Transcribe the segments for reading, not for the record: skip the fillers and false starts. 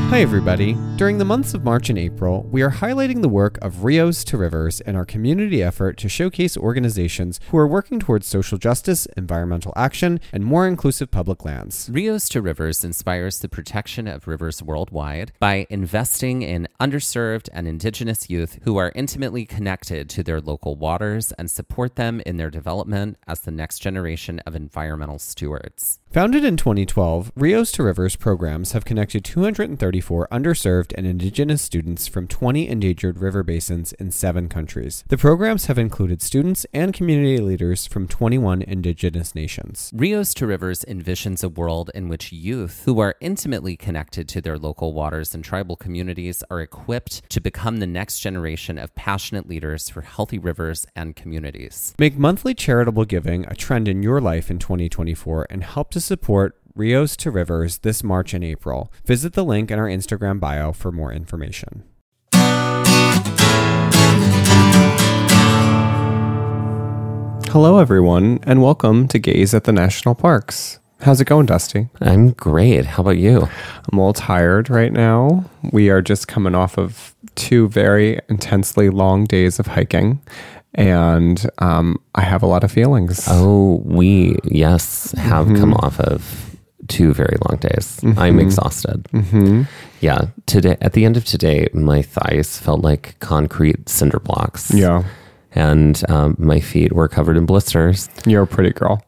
Hi everybody. During the months of March and April, we are highlighting the work of Rios to Rivers in our community effort to showcase organizations who are working towards social justice, environmental action, and more inclusive public lands. Rios to Rivers inspires the protection of rivers worldwide by investing in underserved and indigenous youth who are intimately connected to their local waters and support them in their development as the next generation of environmental stewards. Founded in 2012, Rios to Rivers programs have connected 234 underserved and indigenous students from 20 endangered river basins in 7 countries. The programs have included students and community leaders from 21 indigenous nations. Rios to Rivers envisions a world in which youth who are intimately connected to their local waters and tribal communities are equipped to become the next generation of passionate leaders for healthy rivers and communities. Make monthly charitable giving a trend in your life in 2024 and help to support Rios to Rivers this March and April. Visit the link in our Instagram bio for more information. Hello everyone, and welcome to Gaze at the National Parks. How's it going, Dusty? I'm great. How about you? I'm a little tired right now. We are just coming off of 2 very intensely long days of hiking. And I have a lot of feelings. Oh, we, yes, have come off of 2 very long days. I'm exhausted. Yeah, today, at the end of today, my thighs felt like concrete cinder blocks. Yeah. And my feet were covered in blisters. You're a pretty girl.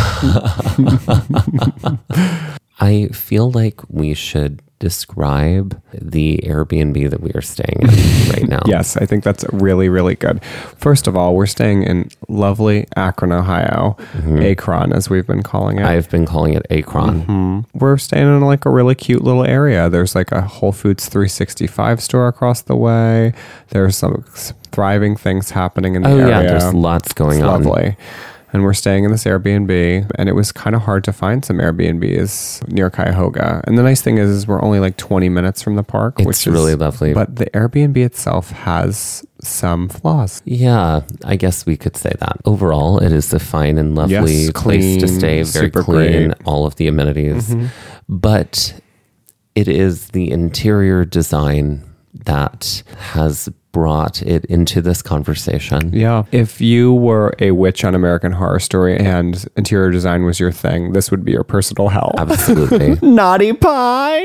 I feel like we should describe the Airbnb that we are staying in right now. Yes, I think that's really, really good. First of all, we're staying in lovely Akron, Ohio. Akron, as we've been calling it. I've been calling it Akron. We're staying in like a really cute little area. There's like a Whole Foods 365 store across the way. There's some thriving things happening in the area. Oh yeah, there's lots going on. Lovely. And we're staying in this Airbnb, and it was kind of hard to find some Airbnbs near Cuyahoga. And the nice thing is we're only like 20 minutes from the park, It's really lovely. But the Airbnb itself has some flaws. Yeah, I guess we could say that. Overall, it is a fine and lovely place to stay. Very clean, great. all of the amenities. But it is the interior design that has brought it into this conversation. Yeah. If you were a witch on American Horror Story and interior design was your thing, this would be your personal hell. Absolutely. Naughty Pine!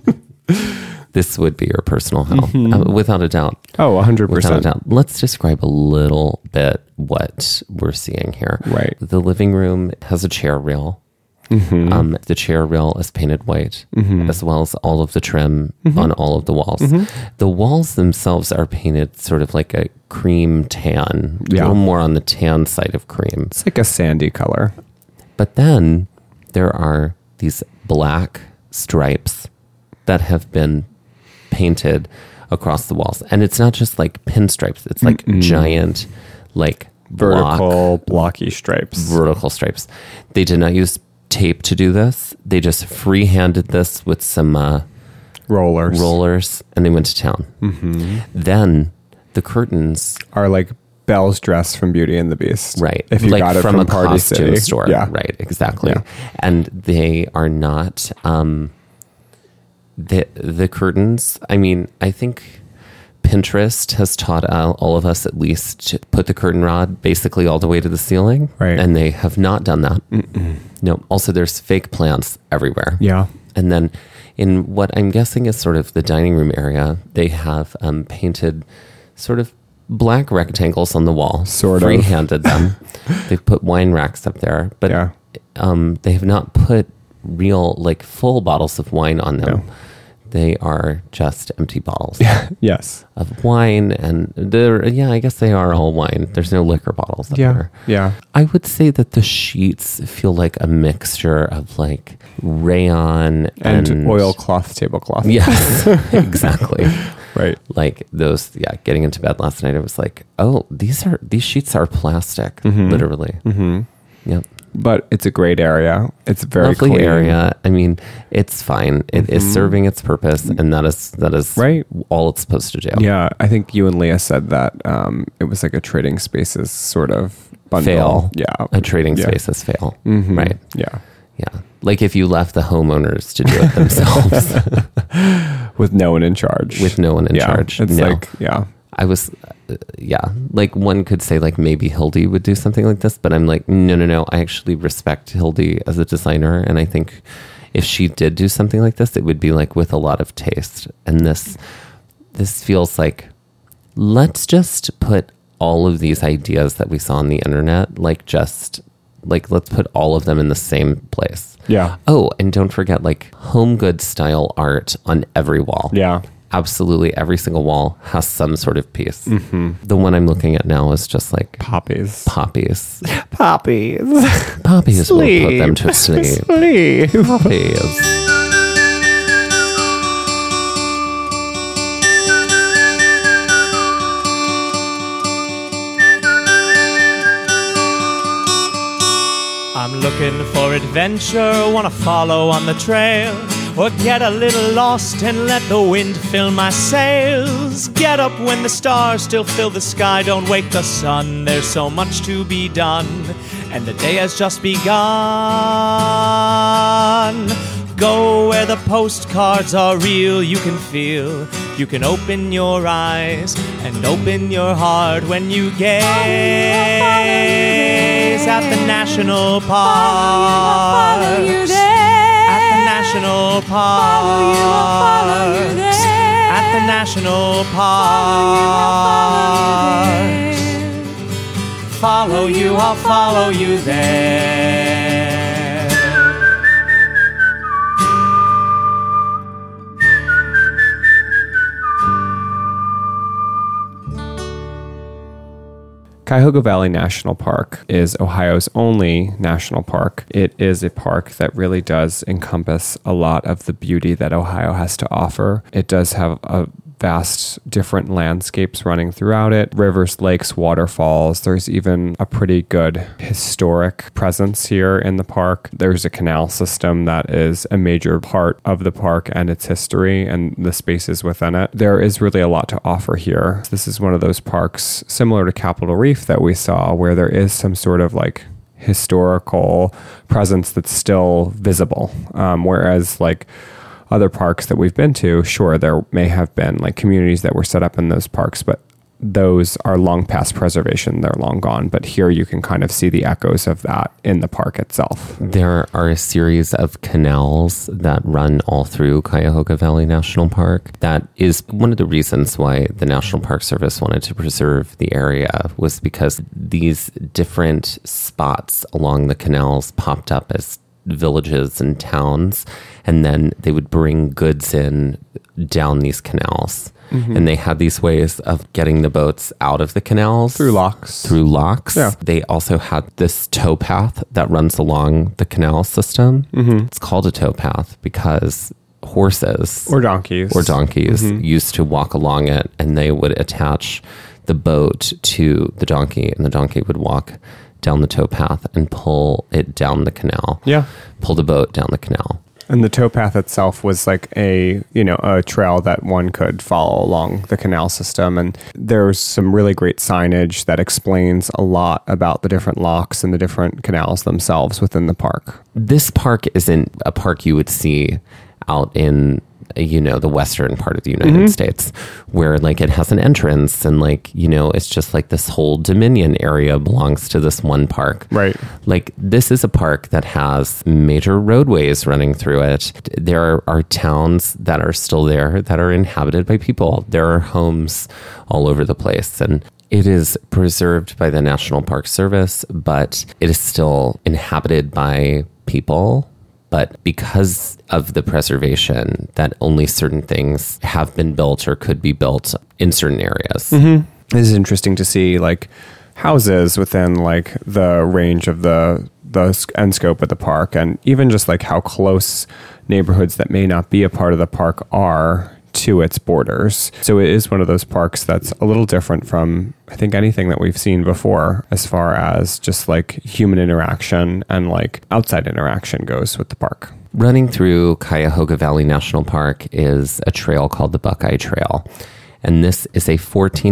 This would be your personal hell, without a doubt. Oh, 100%. Without a doubt. Let's describe a little bit what we're seeing here. Right. The living room has a chair rail. The chair rail is painted white, as well as all of the trim on all of the walls. The walls themselves are painted sort of like a cream tan, a little more on the tan side of cream. It's like a sandy color. But then there are these black stripes that have been painted across the walls. And it's not just like pinstripes. It's like giant, like blocky stripes. Vertical stripes. They did not use tape to do this. They just free-handed this with some rollers, and they went to town. Then the curtains are like Belle's dress from Beauty and the Beast. Right. If you like got it from a Party costume City. store. Yeah. Right, exactly. Yeah. And they are not the curtains. I mean, I think Pinterest has taught all of us at least to put the curtain rod basically all the way to the ceiling. Right. And they have not done that. No. Also, there's fake plants everywhere. Yeah. And then in what I'm guessing is sort of the dining room area, they have painted sort of black rectangles on the wall. Free-handed them. They've put wine racks up there. But they have not put real, like, full bottles of wine on them. No. They are just empty bottles. Yes. Of wine, and I guess they are all wine. There's no liquor bottles up there. Yeah. I would say that the sheets feel like a mixture of like rayon and oilcloth tablecloth. Yes, exactly. Right. Like those, getting into bed last night, I was like, oh, these sheets are plastic, literally. Yep. But it's a great area. It's a very lovely clean area. I mean, it's fine. It is serving its purpose, and that is right. all it's supposed to do. Yeah, I think you and Leah said that it was like a Trading Spaces sort of bundle. Fail. Yeah, a Trading Spaces fail. Right. Yeah. Yeah. Like if you left the homeowners to do it themselves. with no one in charge. With no one in charge. It's no. like, I was, like one could say like maybe Hildy would do something like this, but I'm like, no. I actually respect Hildy as a designer. And I think if she did do something like this, it would be like with a lot of taste. And this feels like, let's just put all of these ideas that we saw on the internet, let's put all of them in the same place. Yeah. Oh, and don't forget like home goods style art on every wall. Yeah. Absolutely every single wall has some sort of piece. The one I'm looking at now is just like poppies. Poppies Sleep. will put them to sleep. Poppies. I'm looking for adventure, wanna follow on the trail, or get a little lost and let the wind fill my sails. Get up when the stars still fill the sky, don't wake the sun, there's so much to be done, and the day has just begun. Go where the postcards are real, you can feel, you can open your eyes and open your heart when you gaze at the national park. At the national parks. At the national parks. Follow you, I'll follow you there. Cuyahoga Valley National Park is Ohio's only national park. It is a park that really does encompass a lot of the beauty that Ohio has to offer. It does have a vast different landscapes running throughout it. Rivers, lakes, waterfalls. There's even a pretty good historic presence here in the park. There's a canal system that is a major part of the park and its history and the spaces within it. There is really a lot to offer here. This is one of those parks similar to Capitol Reef that we saw where there is some sort of like historical presence that's still visible. Whereas like other parks that we've been to, sure, there may have been like communities that were set up in those parks, but those are long past preservation. They're long gone. But here you can kind of see the echoes of that in the park itself. There are a series of canals that run all through Cuyahoga Valley National Park. That is one of the reasons why the National Park Service wanted to preserve the area, was because these different spots along the canals popped up as villages and towns, and then they would bring goods in down these canals. And they had these ways of getting the boats out of the canals. Through locks. Yeah. They also had this towpath that runs along the canal system. It's called a towpath because horses or donkeys used to walk along it, and they would attach the boat to the donkey, and the donkey would walk down the towpath and pull it down the canal. Pull the boat down the canal. And the towpath itself was like a trail that one could follow along the canal system. And there's some really great signage that explains a lot about the different locks and the different canals themselves within the park. This park isn't a park you would see out in the western part of the United States, where like it has an entrance and like, it's just like this whole Dominion area belongs to this one park. Right. Like this is a park that has major roadways running through it. There are towns that are still there that are inhabited by people. There are homes all over the place, and it is preserved by the National Park Service, but it is still inhabited by people. But because of the preservation, that only certain things have been built or could be built in certain areas. It is interesting to see like houses within like the range of the end scope of the park, and even just like how close neighborhoods that may not be a part of the park are to its borders. So it is one of those parks that's a little different from, I think, anything that we've seen before as far as just like human interaction and like outside interaction goes with the park. Running through Cuyahoga Valley National Park is a trail called the Buckeye Trail. And this is a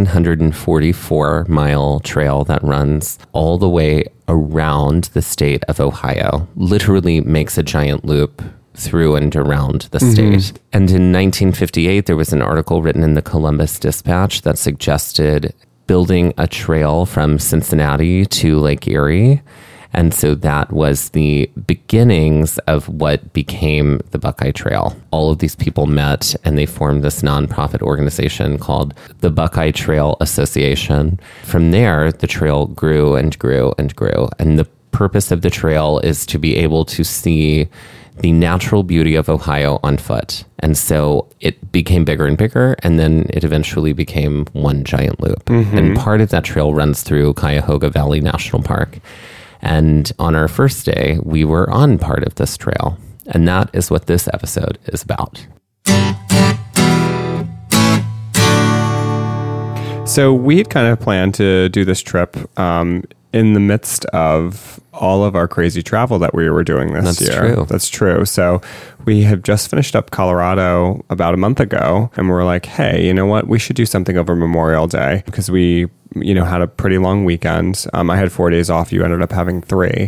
1,444-mile trail that runs all the way around the state of Ohio. Literally makes a giant loop through and around the state. And in 1958, there was an article written in the Columbus Dispatch that suggested building a trail from Cincinnati to Lake Erie. And so that was the beginnings of what became the Buckeye Trail. All of these people met and they formed this nonprofit organization called the Buckeye Trail Association. From there, the trail grew and grew and grew. And the purpose of the trail is to be able to see the natural beauty of Ohio on foot. And so it became bigger and bigger, and then it eventually became one giant loop. And part of that trail runs through Cuyahoga Valley National Park. And on our first day, we were on part of this trail. And that is what this episode is about. So we had kind of planned to do this trip in the midst of all of our crazy travel that we were doing this year. True. That's true. So we have just finished up Colorado about a month ago, and we're like, hey, you know what? We should do something over Memorial Day because we, had a pretty long weekend. I had 4 days off. You ended up having 3.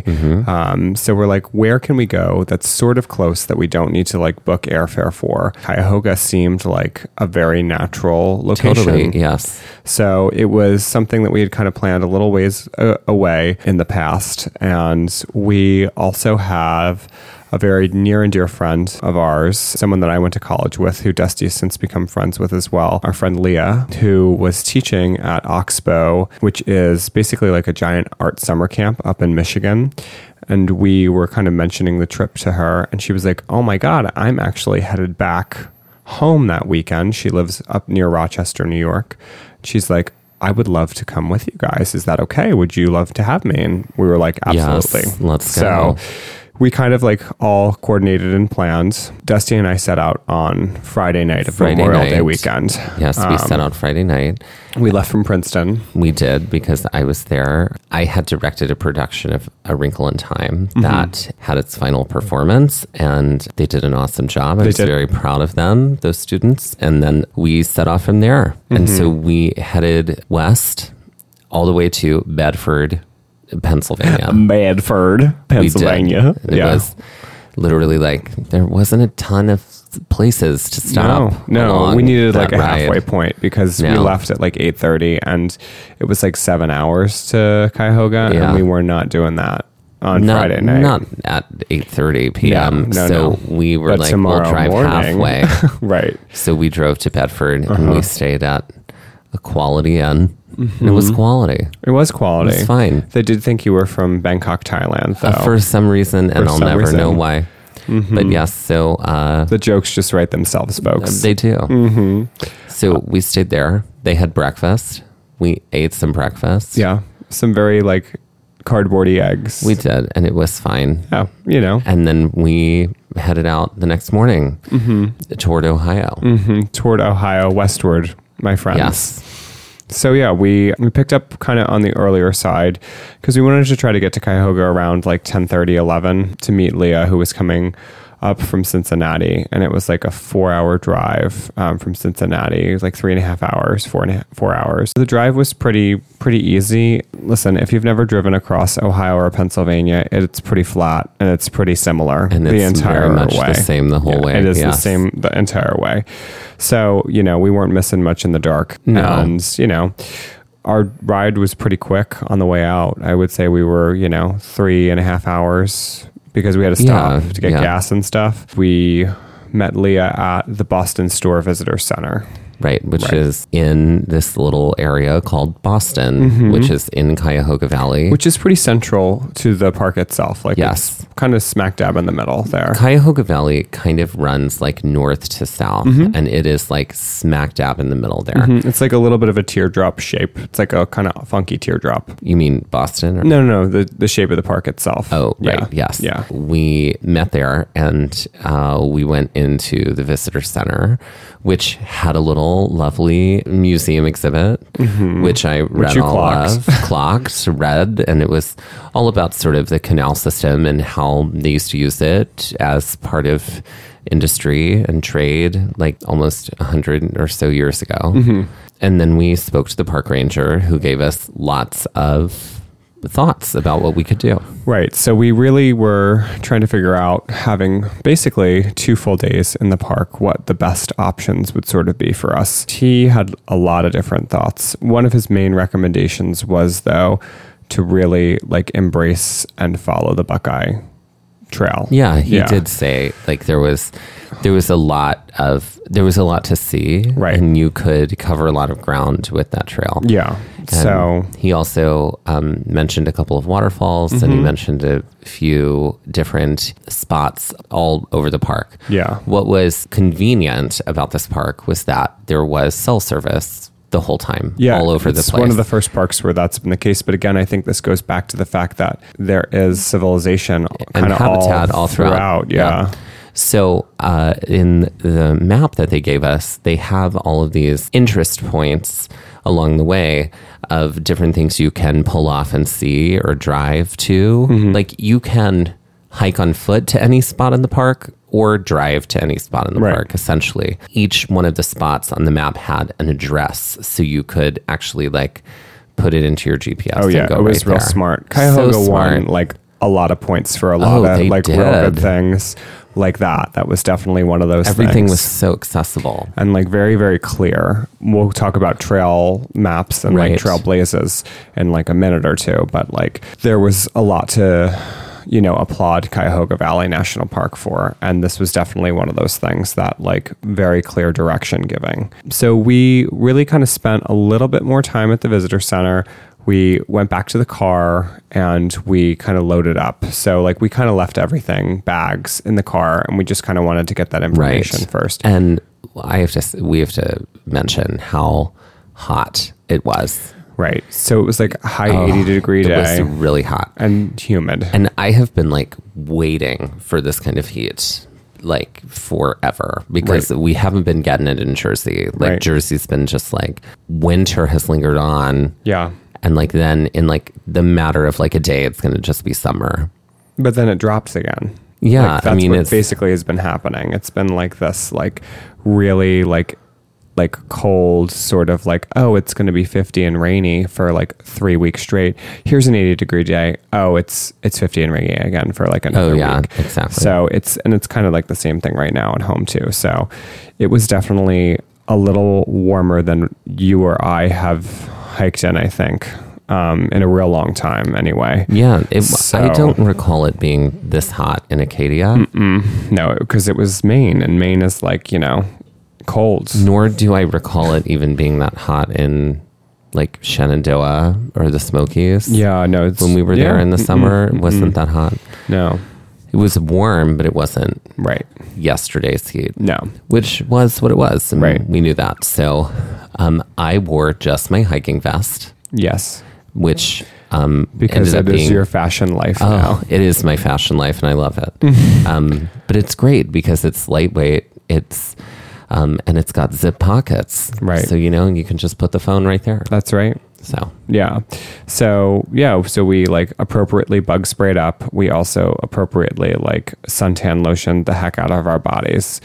So we're like, where can we go that's sort of close that we don't need to like book airfare for? Cuyahoga seemed like a very natural location. Totally, yes. So it was something that we had kind of planned a little ways away in the past. And we also have a very near and dear friend of ours, someone that I went to college with, who Dusty has since become friends with as well, our friend Leah, who was teaching at Oxbow, which is basically like a giant art summer camp up in Michigan. And we were kind of mentioning the trip to her, and she was like, oh my God, I'm actually headed back home that weekend. She lives up near Rochester, New York. She's like, I would love to come with you guys. Is that okay? Would you love to have me? And we were like, absolutely. Yes, let's go. So we kind of like all coordinated and planned. Dusty and I set out on Friday night of Memorial Day weekend. Yes, we set out Friday night. We left from Princeton. We did because I was there. I had directed a production of A Wrinkle in Time that had its final performance, and they did an awesome job. I was very proud of them, those students. And then we set off from there. And so we headed west all the way to Bedford, Pennsylvania. Bedford, Pennsylvania. It was literally like, there wasn't a ton of places to stop. No, we needed like a ride. halfway point because we left at like 8:30 and it was like 7 hours to Cuyahoga and we were not doing that on Friday night. Not at 8:30 p.m. We were but like, we'll drive halfway. Right. So we drove to Bedford and we stayed at a Quality Inn. It was quality. It was quality. It was fine. They did think you were from Bangkok, Thailand, though. For some reason, and I'll never know why. But yes, so... the jokes just write themselves, folks. They do. So we stayed there. They had breakfast. We ate some breakfast. Yeah. Some very, like, cardboardy eggs. We did, and it was fine. Oh, And then we headed out the next morning toward Ohio. Toward Ohio, westward, my friends. Yes. So yeah, we picked up kind of on the earlier side because we wanted to try to get to Cuyahoga around like 10:30, 11 to meet Leah, who was coming up from Cincinnati, and it was like a 4-hour drive from Cincinnati. It was like 3.5 hours, 4 hours. The drive was pretty easy. Listen, if you've never driven across Ohio or Pennsylvania, it's pretty flat and it's pretty similar. And the it's entire very much way. the same the whole way. It is the same the entire way. So, we weren't missing much in the dark. No. And, our ride was pretty quick on the way out. I would say we were, 3.5 hours because we had to stop to get gas and stuff. We met Leah at the Boston Store Visitor Center. Right, which is in this little area called Boston, which is in Cuyahoga Valley. Which is pretty central to the park itself. Like, it's kind of smack dab in the middle there. Cuyahoga Valley kind of runs like north to south, and it is like smack dab in the middle there. It's like a little bit of a teardrop shape. It's like a kind of funky teardrop. You mean Boston? Or? No, the shape of the park itself. Oh, right, yes. Yeah. We met there, and we went into the visitor center, which had a little lovely museum exhibit, which I read all of, read, and it was all about sort of the canal system and how they used to use it as part of industry and trade, like almost 100 or so years ago. And then we spoke to the park ranger, who gave us lots of thoughts about what we could do. Right. So we really were trying to figure out, having basically 2 full days in the park, what the best options would sort of be for us. He had a lot of different thoughts. One of his main recommendations was, though, to really like embrace and follow the Buckeye Trail. Yeah, he did say like there was a lot to see, right? And you could cover a lot of ground with that trail. Yeah. And so he also mentioned a couple of waterfalls, and he mentioned a few different spots all over the park. Yeah. What was convenient about this park was that there was cell service the whole time, all over the place. It's one of the first parks where that's been the case. But again, I think this goes back to the fact that there is civilization and habitat all throughout. Yeah. So in the map that they gave us, they have all of these interest points along the way of different things you can pull off and see or drive to. Like you can hike on foot to any spot in the park or drive to any spot in the park, essentially. Each one of the spots on the map had an address, so you could actually like put it into your GPS. Oh yeah, and go it was right real there. smart. Cuyahoga So smart. won like a lot of points for a lot of like real good things like that. That was definitely one of those Everything things. was so accessible. And like very, very clear. We'll talk about trail maps and like trail blazes in like a minute or two, but like there was a lot to, you know, applaud Cuyahoga Valley National Park for. And this was definitely one of those things that like very clear direction giving. So we really kind of spent a little bit more time at the visitor center. We went back to the car and we kind of loaded up. So like we kind of left everything, bags in the car, and we just kind of wanted to get that information first. And we have to mention how hot it was. Right. So it was like a high 80-degree day. It was really hot. And humid. And I have been like waiting for this kind of heat like forever because we haven't been getting it in Jersey. Like Jersey's been just like winter has lingered on. Yeah. And like then in like the matter of like a day, it's going to just be summer. But then it drops again. Yeah. Like, that's what basically has been happening. It's been like this, like really like cold sort of like, oh, it's going to be 50 and rainy for like 3 weeks straight. Here's an 80-degree day. Oh, it's 50 and rainy again for like another week. Exactly. So it's kind of like the same thing right now at home too. So it was definitely a little warmer than you or I have hiked in, I think, in a real long time anyway. Yeah. I don't recall it being this hot in Acadia. No, because it was Maine, and Maine is like, you know, cold. Nor do I recall it even being that hot in like Shenandoah or the Smokies. Yeah, no. When we were there in the summer, it wasn't that hot. No. It was warm, but it wasn't yesterday's heat. No. Which was what it was. And we knew that. So I wore just my hiking vest. Yes. Which because it is your fashion life now. It is my fashion life, and I love it. But it's great because it's lightweight. It's and it's got zip pockets. Right. So, you know, you can just put the phone right there. That's right. So, yeah. So we like appropriately bug sprayed up. We also appropriately like suntan lotioned the heck out of our bodies,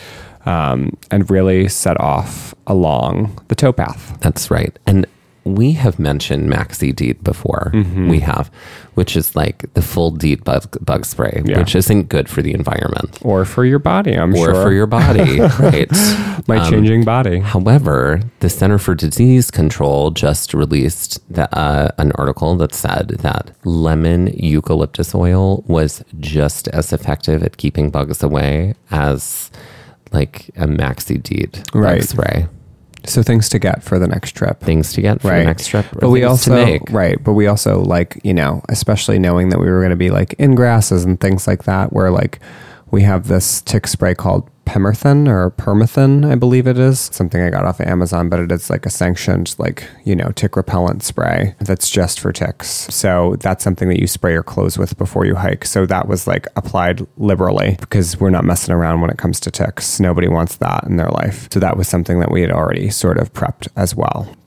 and really set off along the towpath. That's right. And we have mentioned Maxi DEET before. We have, which is like the full DEET bug spray, which isn't good for the environment. Or for your body, I'm sure. Or for your body, right? My changing body. However, the Center for Disease Control just released an article that said that lemon eucalyptus oil was just as effective at keeping bugs away as like a Maxi DEET bug spray. So things to get for the next trip. The next trip. But we also, but we also like, you know, especially knowing that we were going to be like in grasses and things like that, where like we have this tick spray called Permethrin or Permethrin, I believe it is. Something I got off of Amazon, but it is like a sanctioned, like, you know, tick repellent spray that's just for ticks. So that's something that you spray your clothes with before you hike. So that was like applied liberally because we're not messing around when it comes to ticks. Nobody wants that in their life. So that was something that we had already sort of prepped as well.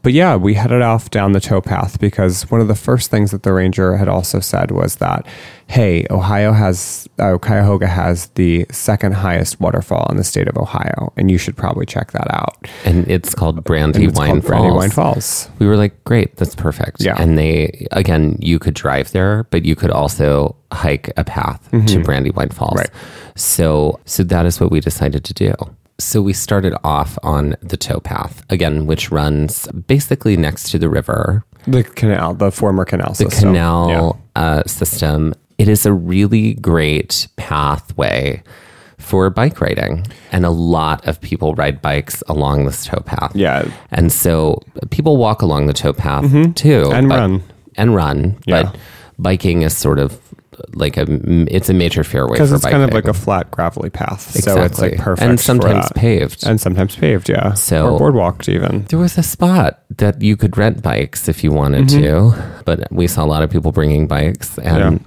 But yeah, we headed off down the towpath because one of the first things that the ranger had also said was that, hey, Cuyahoga has the second highest waterfall in the state of Ohio, and you should probably check that out. And it's called Brandywine Falls. We were like, great, that's perfect. Yeah. And you could drive there, but you could also hike a path to Brandywine Falls. Right. So that is what we decided to do. So we started off on the towpath, again, which runs basically next to the river. The canal, the former canal system. The canal system. It is a really great pathway for bike riding. And a lot of people ride bikes along this towpath. Yeah. And so people walk along the towpath too. And run. Yeah. But biking is sort of like it's a major fairway because it's biking. kind of like a flat gravelly path, exactly. So it's like perfect, and sometimes paved, yeah. So or boardwalked even. There was a spot that you could rent bikes if you wanted to, but we saw a lot of people bringing bikes, and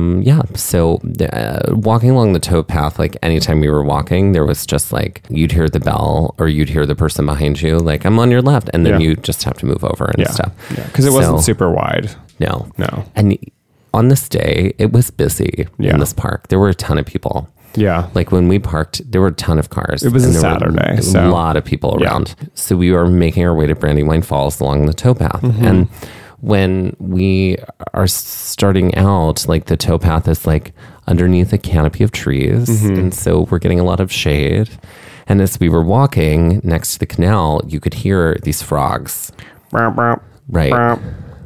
So walking along the towpath, like anytime we were walking, there was just like you'd hear the bell or you'd hear the person behind you, like I'm on your left, and then you just have to move over and stuff. Yeah, because it wasn't super wide. No, and on this day, it was busy in this park. There were a ton of people. Yeah. Like when we parked, there were a ton of cars. It was a Saturday. A lot of people around. So we were making our way to Brandywine Falls along the towpath. And when we are starting out, like the towpath is like underneath a canopy of trees. And so we're getting a lot of shade. And as we were walking next to the canal, you could hear these frogs. Right.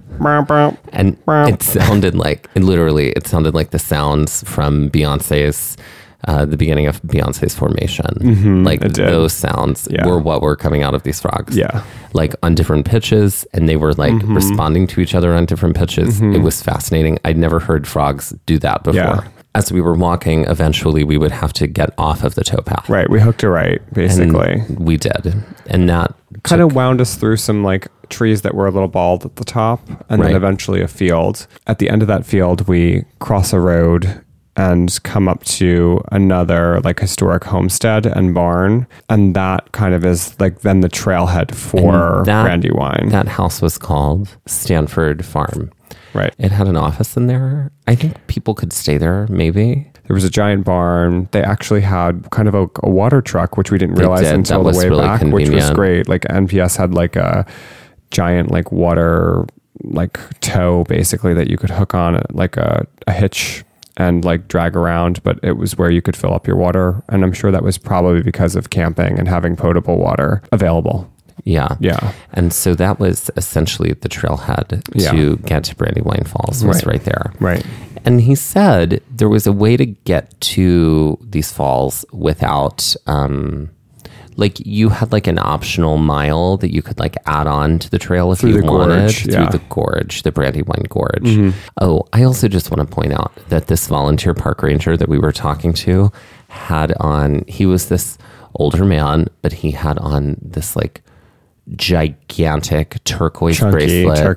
And it sounded like the sounds from Beyonce's the beginning of Beyonce's Formation. Like those sounds were what were coming out of these frogs. Yeah. Like on different pitches, and they were like responding to each other on different pitches. It was fascinating. I'd never heard frogs do that before. Yeah. As we were walking, eventually we would have to get off of the towpath. Right. We hooked a right, basically. And we did. And that kind of wound us through some like trees that were a little bald at the top, and then eventually a field. At the end of that field, we cross a road and come up to another like historic homestead and barn. And that kind of is like then the trailhead for Brandywine. That house was called Stanford Farm. Right. It had an office in there. I think people could stay there, maybe. There was a giant barn. They actually had kind of a water truck, which we didn't realize until the way really back, convenient. Which was great. Like NPS had like a giant like water like tow basically that you could hook on like a hitch and like drag around, but it was where you could fill up your water. And I'm sure that was probably because of camping and having potable water available. Yeah. Yeah. And so that was essentially the trailhead to get to Brandywine Falls was right there. Right. And he said there was a way to get to these falls without, like you had like an optional mile that you could like add on to the trail if you wanted through the gorge, the Brandywine Gorge. Oh, I also just want to point out that this volunteer park ranger that we were talking to had on, he was this older man, but he had on this like gigantic turquoise bracelet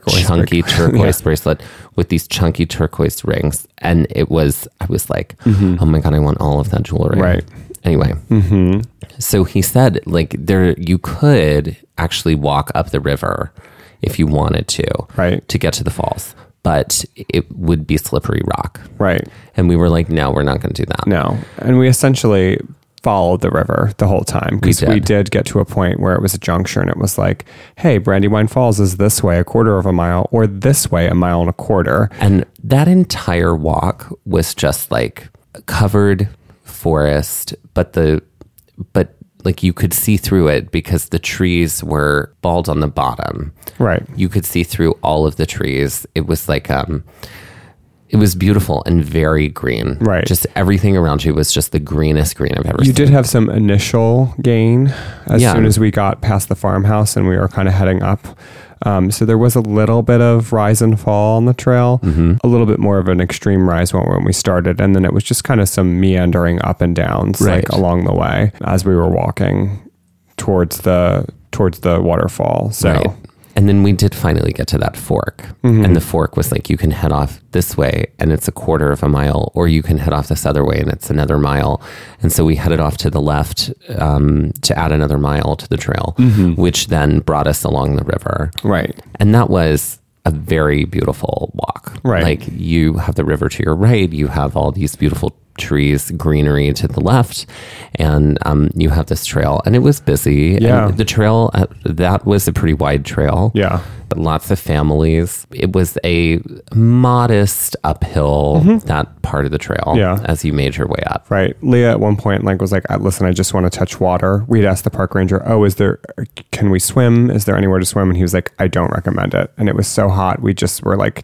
with these chunky turquoise rings. And I was like, oh my God, I want all of that jewelry. Right. Anyway, so he said like you could actually walk up the river if you wanted to get to the falls, but it would be slippery rock. Right. And we were like, no, we're not going to do that. No. And we essentially followed the river the whole time because we did get to a point where it was a juncture and it was like, hey, Brandywine Falls is this way 1/4 of a mile or this way 1.25 miles. And that entire walk was just like covered forest, but like you could see through it because the trees were bald on the bottom. Right. You could see through all of the trees. It was like it was beautiful and very green. Right. Just everything around you was just the greenest green I've ever seen. You did have some initial gain as soon as we got past the farmhouse and we were kind of heading up. So there was a little bit of rise and fall on the trail, a little bit more of an extreme rise when we started. And then it was just kind of some meandering up and downs like along the way as we were walking towards the waterfall. So And then we did finally get to that fork. And the fork was like, you can head off this way and it's a quarter of a mile, or you can head off this other way and it's another mile. And so we headed off to the left to add another mile to the trail, which then brought us along the river. Right. And that was a very beautiful walk. Right. Like you have the river to your right, you have all these beautiful trees, greenery to the left, and you have this trail, and it was busy. Yeah. And the trail, that was a pretty wide trail. Yeah. But lots of families. It was a modest uphill, that part of the trail, Yeah. as you made your way up. Right. Leah at one point was like, listen, I just want to touch water. We'd asked the park ranger, can we swim? Is there anywhere to swim? And he was like, I don't recommend it. And it was so hot. We just were like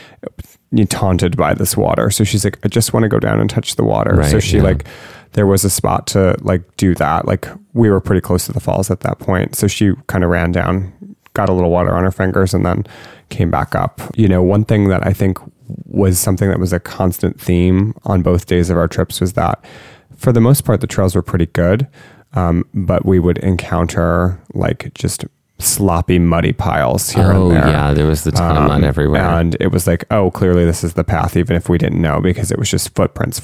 taunted by this water. So she's like, I just want to go down and touch the water. Right, so she there was a spot to do that. Like we were pretty close to the falls at that point. So she kind of ran down, got a little water on her fingers, and then came back up. One thing that I think was something that was a constant theme on both days of our trips was that for the most part, the trails were pretty good. But we would encounter just sloppy, muddy piles here and there. Yeah, there was a ton of mud everywhere. And it was like, clearly this is the path, even if we didn't know, because it was just footprints,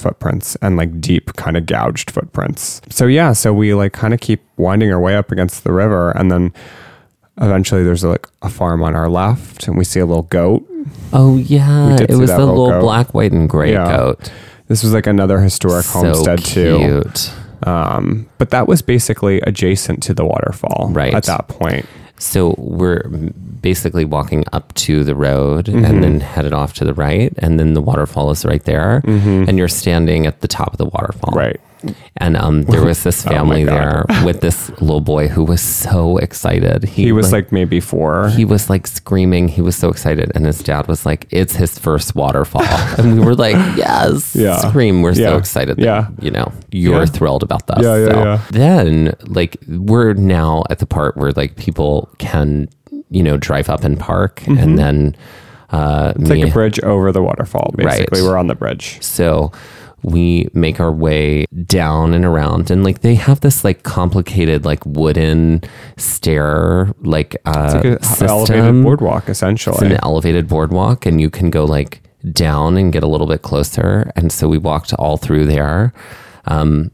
and deep kind of gouged footprints. So yeah, we kind of keep winding our way up against the river, and then eventually there's a farm on our left, and we see a little goat. Oh yeah, it was the little goat. Black, white, and gray goat. This was another historic homestead too. Cute. But that was basically adjacent to the waterfall at that point. So we're basically walking up to the road and then headed off to the right, and then the waterfall is right there, and you're standing at the top of the waterfall. Right. And there was this family there with this little boy who was so excited. He was maybe 4. He was screaming. He was so excited. And his dad was like, it's his first waterfall. And we were like, yes, scream. We're so excited that, you're thrilled about that. Yeah. Then we're now at the part where people can, drive up and park, and then it's like a bridge over the waterfall. Basically, we're on the bridge. So we make our way down and around, and they have this complicated wooden stair it's an system. elevated boardwalk, essentially. It's an elevated boardwalk, and you can go down and get a little bit closer. And so we walked all through there, and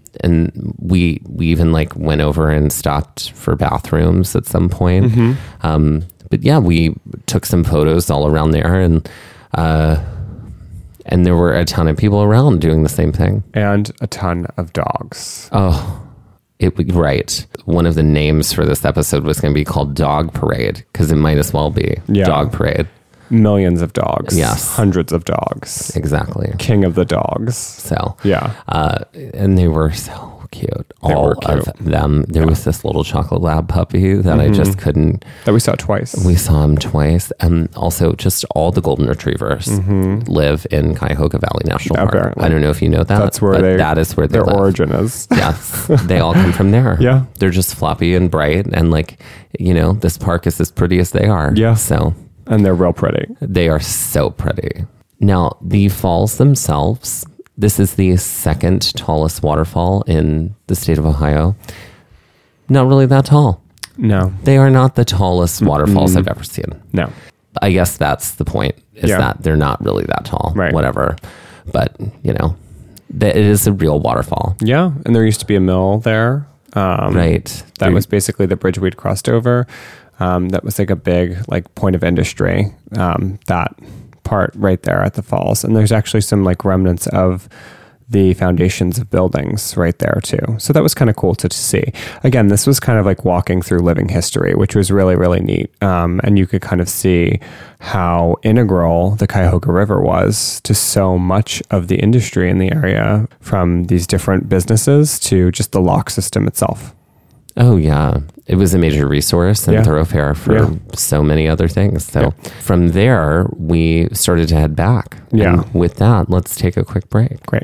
we even went over and stopped for bathrooms at some point. But yeah, we took some photos all around there, and there were a ton of people around doing the same thing. And a ton of dogs. Oh, right. One of the names for this episode was going to be called Dog Parade, because it might as well be Dog Parade. Millions of dogs. Yes. Hundreds of dogs. Exactly. King of the dogs. So, yeah. And they were so cute. All of them. There was this little chocolate lab puppy that I just couldn't. That we saw twice. We saw him twice. And also just all the golden retrievers live in Cuyahoga Valley National Park. Apparently. I don't know if you know that. That's where that is where their live. origin is. Yes. They all come from there. Yeah. They're just floppy and bright. And this park is as pretty as they are. Yeah. So. And they're real pretty. They are so pretty. Now, the falls themselves, this is the second tallest waterfall in the state of Ohio. Not really that tall. No. They are not the tallest waterfalls I've ever seen. No. I guess that's the point, is that they're not really that tall. Right. Whatever. But, it is a real waterfall. Yeah. And there used to be a mill there. Right. That was basically the bridge we'd crossed over. That was a big point of industry, that part right there at the falls. And there's actually some remnants of the foundations of buildings right there too. So that was kind of cool to see. Again, this was kind of walking through living history, which was really, really neat. And you could kind of see how integral the Cuyahoga River was to so much of the industry in the area, from these different businesses to just the lock system itself. Oh, yeah. It was a major resource and thoroughfare for so many other things. So from there, we started to head back. Yeah. And with that, let's take a quick break. Great.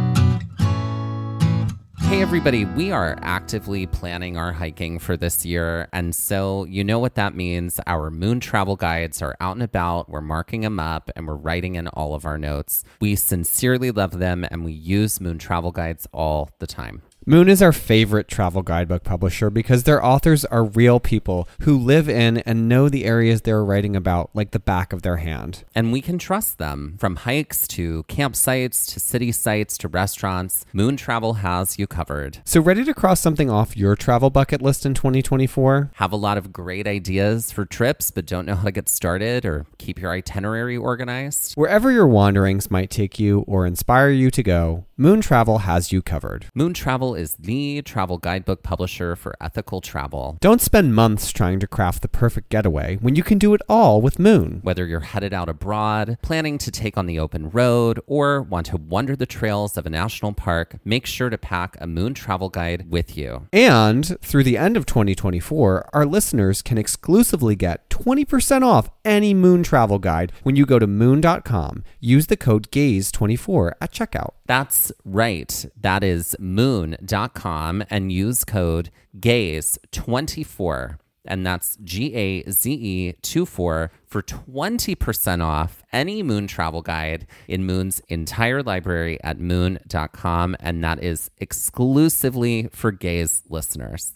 Hey everybody, we are actively planning our hiking for this year, and so you know what that means. Our Moon Travel Guides are out and about, we're marking them up, and we're writing in all of our notes. We sincerely love them, and we use Moon Travel Guides all the time. Moon is our favorite travel guidebook publisher because their authors are real people who live in and know the areas they're writing about like the back of their hand. And we can trust them. From hikes to campsites to city sites to restaurants, Moon Travel has you covered. So ready to cross something off your travel bucket list in 2024? Have a lot of great ideas for trips but don't know how to get started or keep your itinerary organized? Wherever your wanderings might take you or inspire you to go, Moon Travel has you covered. Moon Travel is the travel guidebook publisher for ethical travel. Don't spend months trying to craft the perfect getaway when you can do it all with Moon. Whether you're headed out abroad, planning to take on the open road, or want to wander the trails of a national park, make sure to pack a Moon Travel guide with you. And through the end of 2024, our listeners can exclusively get 20% off any Moon Travel guide when you go to moon.com. Use the code GAZE24 at checkout. That's right. That is moon.com and use code GAZE24. And that's GAZE24 for 20% off any Moon Travel guide in Moon's entire library at moon.com. And that is exclusively for Gaze listeners.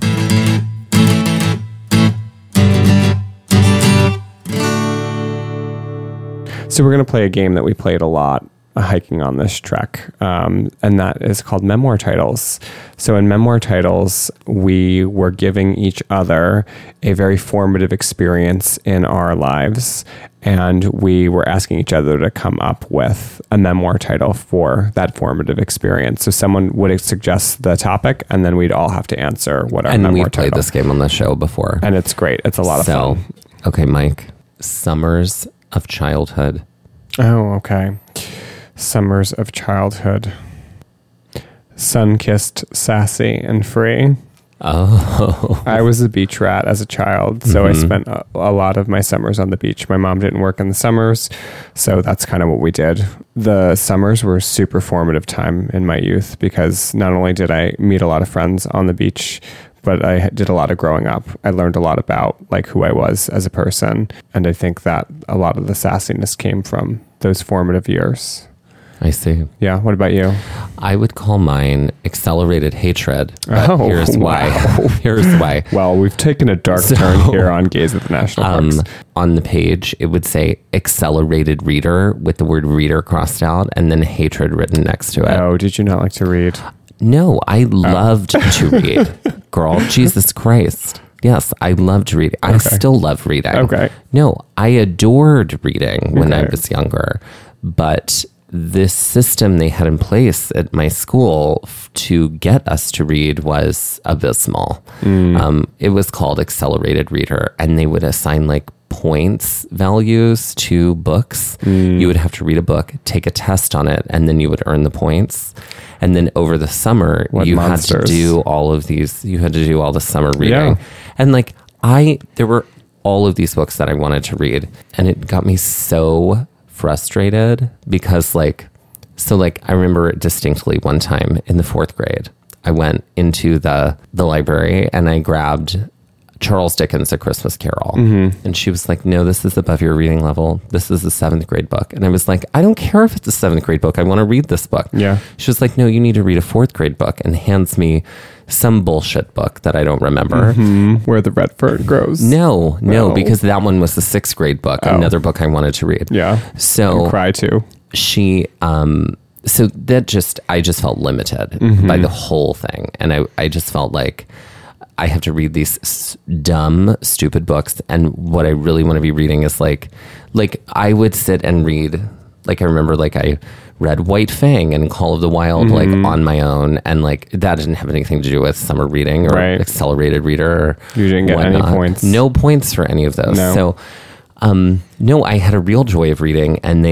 So we're going to play a game that we played a lot hiking on this trek, and that is called Memoir Titles. So in Memoir Titles, we were giving each other a very formative experience in our lives, and we were asking each other to come up with a memoir title for that formative experience. So someone would suggest the topic, and then we'd all have to answer what our memoir title. And we've played this game on the show before. And it's great. It's a lot of fun. Okay, Mike, Summers of Childhood. Oh, okay. Summers of childhood. Sun-kissed, sassy, and free. Oh. I was a beach rat as a child, so I spent a lot of my summers on the beach. My mom didn't work in the summers, so that's kind of what we did. The summers were a super formative time in my youth because not only did I meet a lot of friends on the beach, but I did a lot of growing up. I learned a lot about like who I was as a person, and I think that a lot of the sassiness came from those formative years. I see. Yeah. What about you? I would call mine accelerated hatred. Oh, here's why. Here's why. Well, we've taken a dark turn here on Gaze at the National Parks. On the page, it would say accelerated reader with the word reader crossed out and then hatred written next to it. Oh, did you not like to read? No, I loved to read. Girl, Jesus Christ. Yes, I loved reading. I still love reading. Okay. No, I adored reading when I was younger. But this system they had in place at my school to get us to read was abysmal. It was called Accelerated Reader, and they would assign like points values to books. You would have to read a book, take a test on it, and then you would earn the points. And then over the summer, had to do all of these. You had to do all the summer reading. Yeah. And like there were all of these books that I wanted to read, and it got me so frustrated because I remember distinctly one time in the 4th grade, I went into the library and I grabbed Charles Dickens' A Christmas Carol. And she was like, no, this is above your reading level. This is a 7th grade book. And I was like, I don't care if it's a 7th grade book. I want to read this book. Yeah. She was like, no, you need to read a 4th grade book, and hands me some bullshit book that I don't remember. Where the red fern grows. No, because that one was the 6th grade book, another book I wanted to read. Yeah. So you cry too. She, so that I just felt limited by the whole thing. And I just felt like I have to read these dumb, stupid books. And what I really want to be reading is like I would sit and read, I remember I read White Fang and Call of the Wild on my own, and that didn't have anything to do with summer reading or accelerated reader. Or you didn't get any points. No points for any of those. No. So, no, I had a real joy of reading, and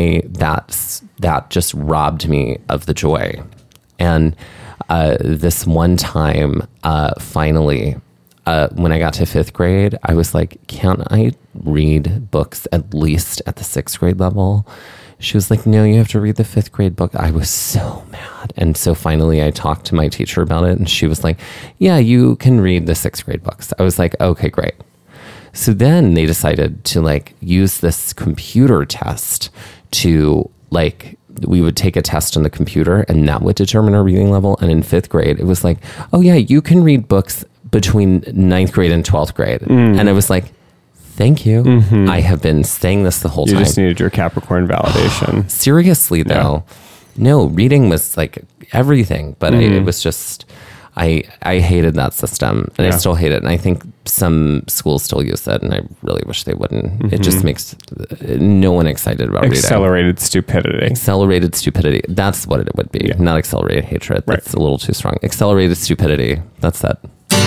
that just robbed me of the joy. And this one time, finally, when I got to 5th grade, I was like, can't I read books at least at the 6th grade level? She was like, no, you have to read the 5th grade book. I was so mad. And so finally I talked to my teacher about it, and she was like, yeah, you can read the 6th grade books. I was like, okay, great. So then they decided to use this computer test to we would take a test on the computer and that would determine our reading level. And in 5th grade, it was like, oh yeah, you can read books between 9th grade and 12th grade. And I was like, thank you. I have been saying this the whole time. You just needed your Capricorn validation. Seriously though, no, reading was like everything, but it was just, I hated that system, and I still hate it. And I think some schools still use it, and I really wish they wouldn't. It just makes no one excited about Accelerated stupidity. Accelerated stupidity. That's what it would be. Not accelerated hatred. Right. That's a little too strong. Accelerated stupidity. That's it.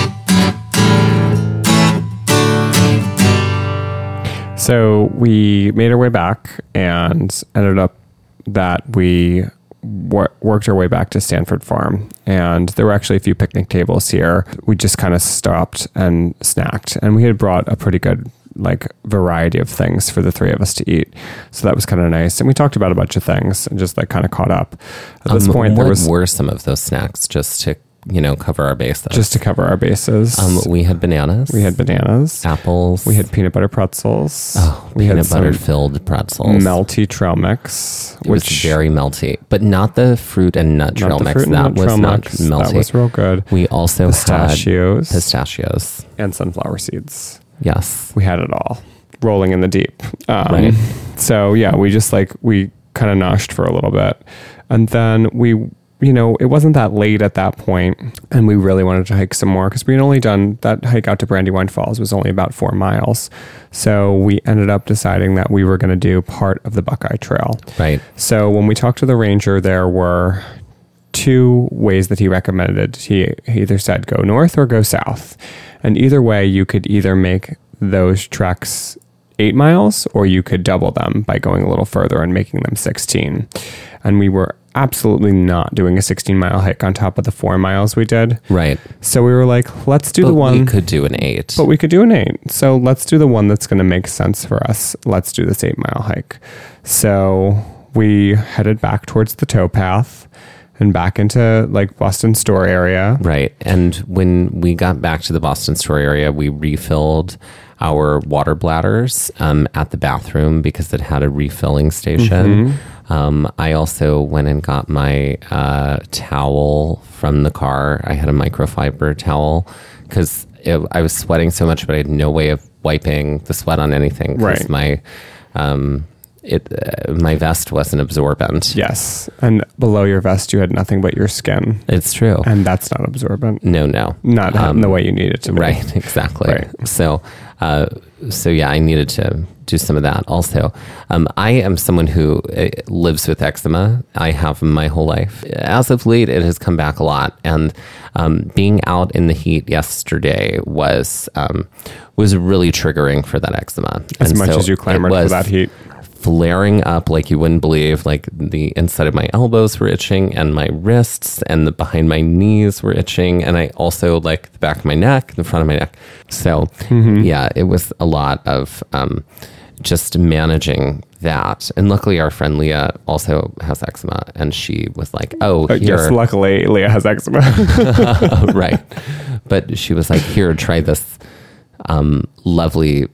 So we made our way back and ended up that we worked our way back to Stanford Farm, and there were actually a few picnic tables here. We just kind of stopped and snacked, and we had brought a pretty good like variety of things for the three of us to eat, so that was kind of nice. And we talked about a bunch of things and just like kind of caught up. At this point, what were some of those snacks, just to cover our bases? Just to cover our bases. We had bananas. We had bananas. Apples. We had peanut butter pretzels. Oh, we peanut had butter filled pretzels. Melty trail mix. It was very melty, but not the fruit and nut trail mix. That was not melty. That was real good. We also had pistachios and sunflower seeds. Yes. We had it all rolling in the deep. Right. So yeah, we just we kind of noshed for a little bit, and then we, it wasn't that late at that point, and we really wanted to hike some more because we had only done that hike out to Brandywine Falls was only about 4 miles. So we ended up deciding that we were going to do part of the Buckeye Trail. Right. So when we talked to the ranger, there were 2 ways that he recommended. He either said go north or go south. And either way, you could either make those treks 8 miles, or you could double them by going a little further and making them 16. And we were absolutely not doing a 16-mile hike on top of the 4 miles we did. Right. So we were like, let's do the one. We could do an 8. But we could do an 8. So let's do the one that's going to make sense for us. Let's do this 8-mile hike. So we headed back towards the towpath and back into Boston Store area. Right. And when we got back to the Boston Store area, we refilled our water bladders at the bathroom because it had a refilling station. I also went and got my towel from the car. I had a microfiber towel because I was sweating so much, but I had no way of wiping the sweat on anything. Right. My vest wasn't absorbent. Yes. And below your vest, you had nothing but your skin. It's true. And that's not absorbent. No. Not in the way you need it to be. Right. Exactly. Right. So yeah, I needed to do some of that. Also, I am someone who lives with eczema. I have my whole life. As of late, it has come back a lot. And being out in the heat yesterday was really triggering for that eczema. As much as you clamored for that heat. Flaring up like you wouldn't believe. Like the inside of my elbows were itching, and my wrists and the behind my knees were itching, and I also the back of my neck, the front of my neck. So yeah, it was a lot of just managing that. And luckily our friend Leah also has eczema, and she was like, yes, luckily Leah has eczema. Right. But she was like, here, try this lovely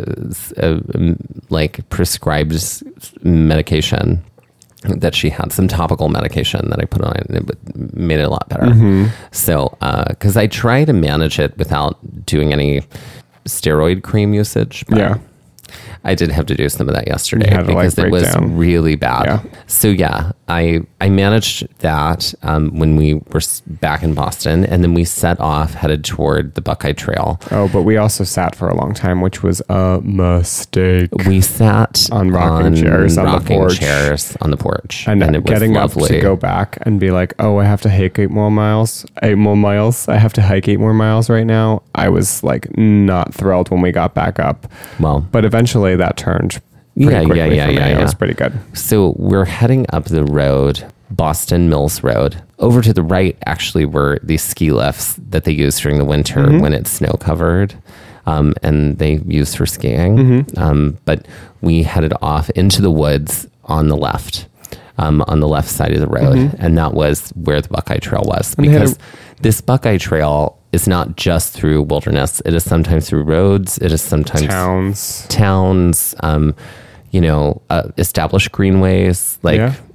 prescribed medication that she had, some topical medication that I put on, and it made it a lot better. So because I try to manage it without doing any steroid cream usage, but I did have to do some of that yesterday because it was really bad. Yeah. So yeah, I managed that when we were back in Boston, and then we set off, headed toward the Buckeye Trail. Oh, but we also sat for a long time, which was a mistake. We sat on rocking chairs on the porch. And it was getting lovely. Up to go back and be like, oh, I have to hike 8 more miles. I have to hike 8 more miles right now. I was not thrilled when we got back up. Well, but eventually that turned pretty quickly for me. It was pretty good. So we're heading up the road, Boston Mills Road. Over to the right actually were these ski lifts that they use during the winter when it's snow covered, and they use for skiing. But we headed off into the woods on the left side of the road, and that was where the Buckeye Trail was. Because this Buckeye Trail is not just through wilderness. It is sometimes through roads. It is sometimes towns, established greenways.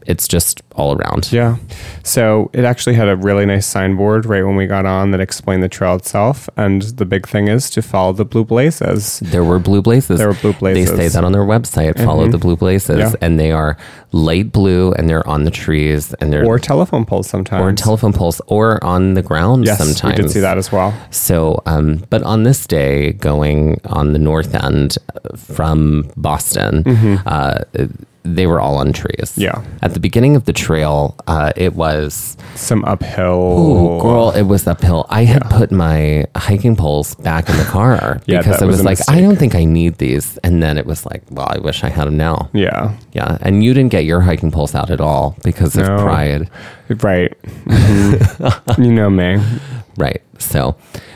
it's just all around. Yeah. So it actually had a really nice signboard right when we got on that explained the trail itself. And the big thing is to follow the blue blazes. There were blue blazes. They say that on their website, follow the blue blazes. Yeah. And they are light blue and they're on the trees. Or telephone poles sometimes. Or telephone poles or on the ground sometimes. Yes, we did see that as well. So, but on this day, going on the north end from Boston, they were all on trees. Yeah. At the beginning of the trail, it was some uphill. Oh, girl, it was uphill. I had put my hiking poles back in the car because it was like, I don't think I need these. And then it was like, well, I wish I had them now. Yeah. Yeah. And you didn't get your hiking poles out at all because of pride. Right. Mm-hmm. You know me. Right. So,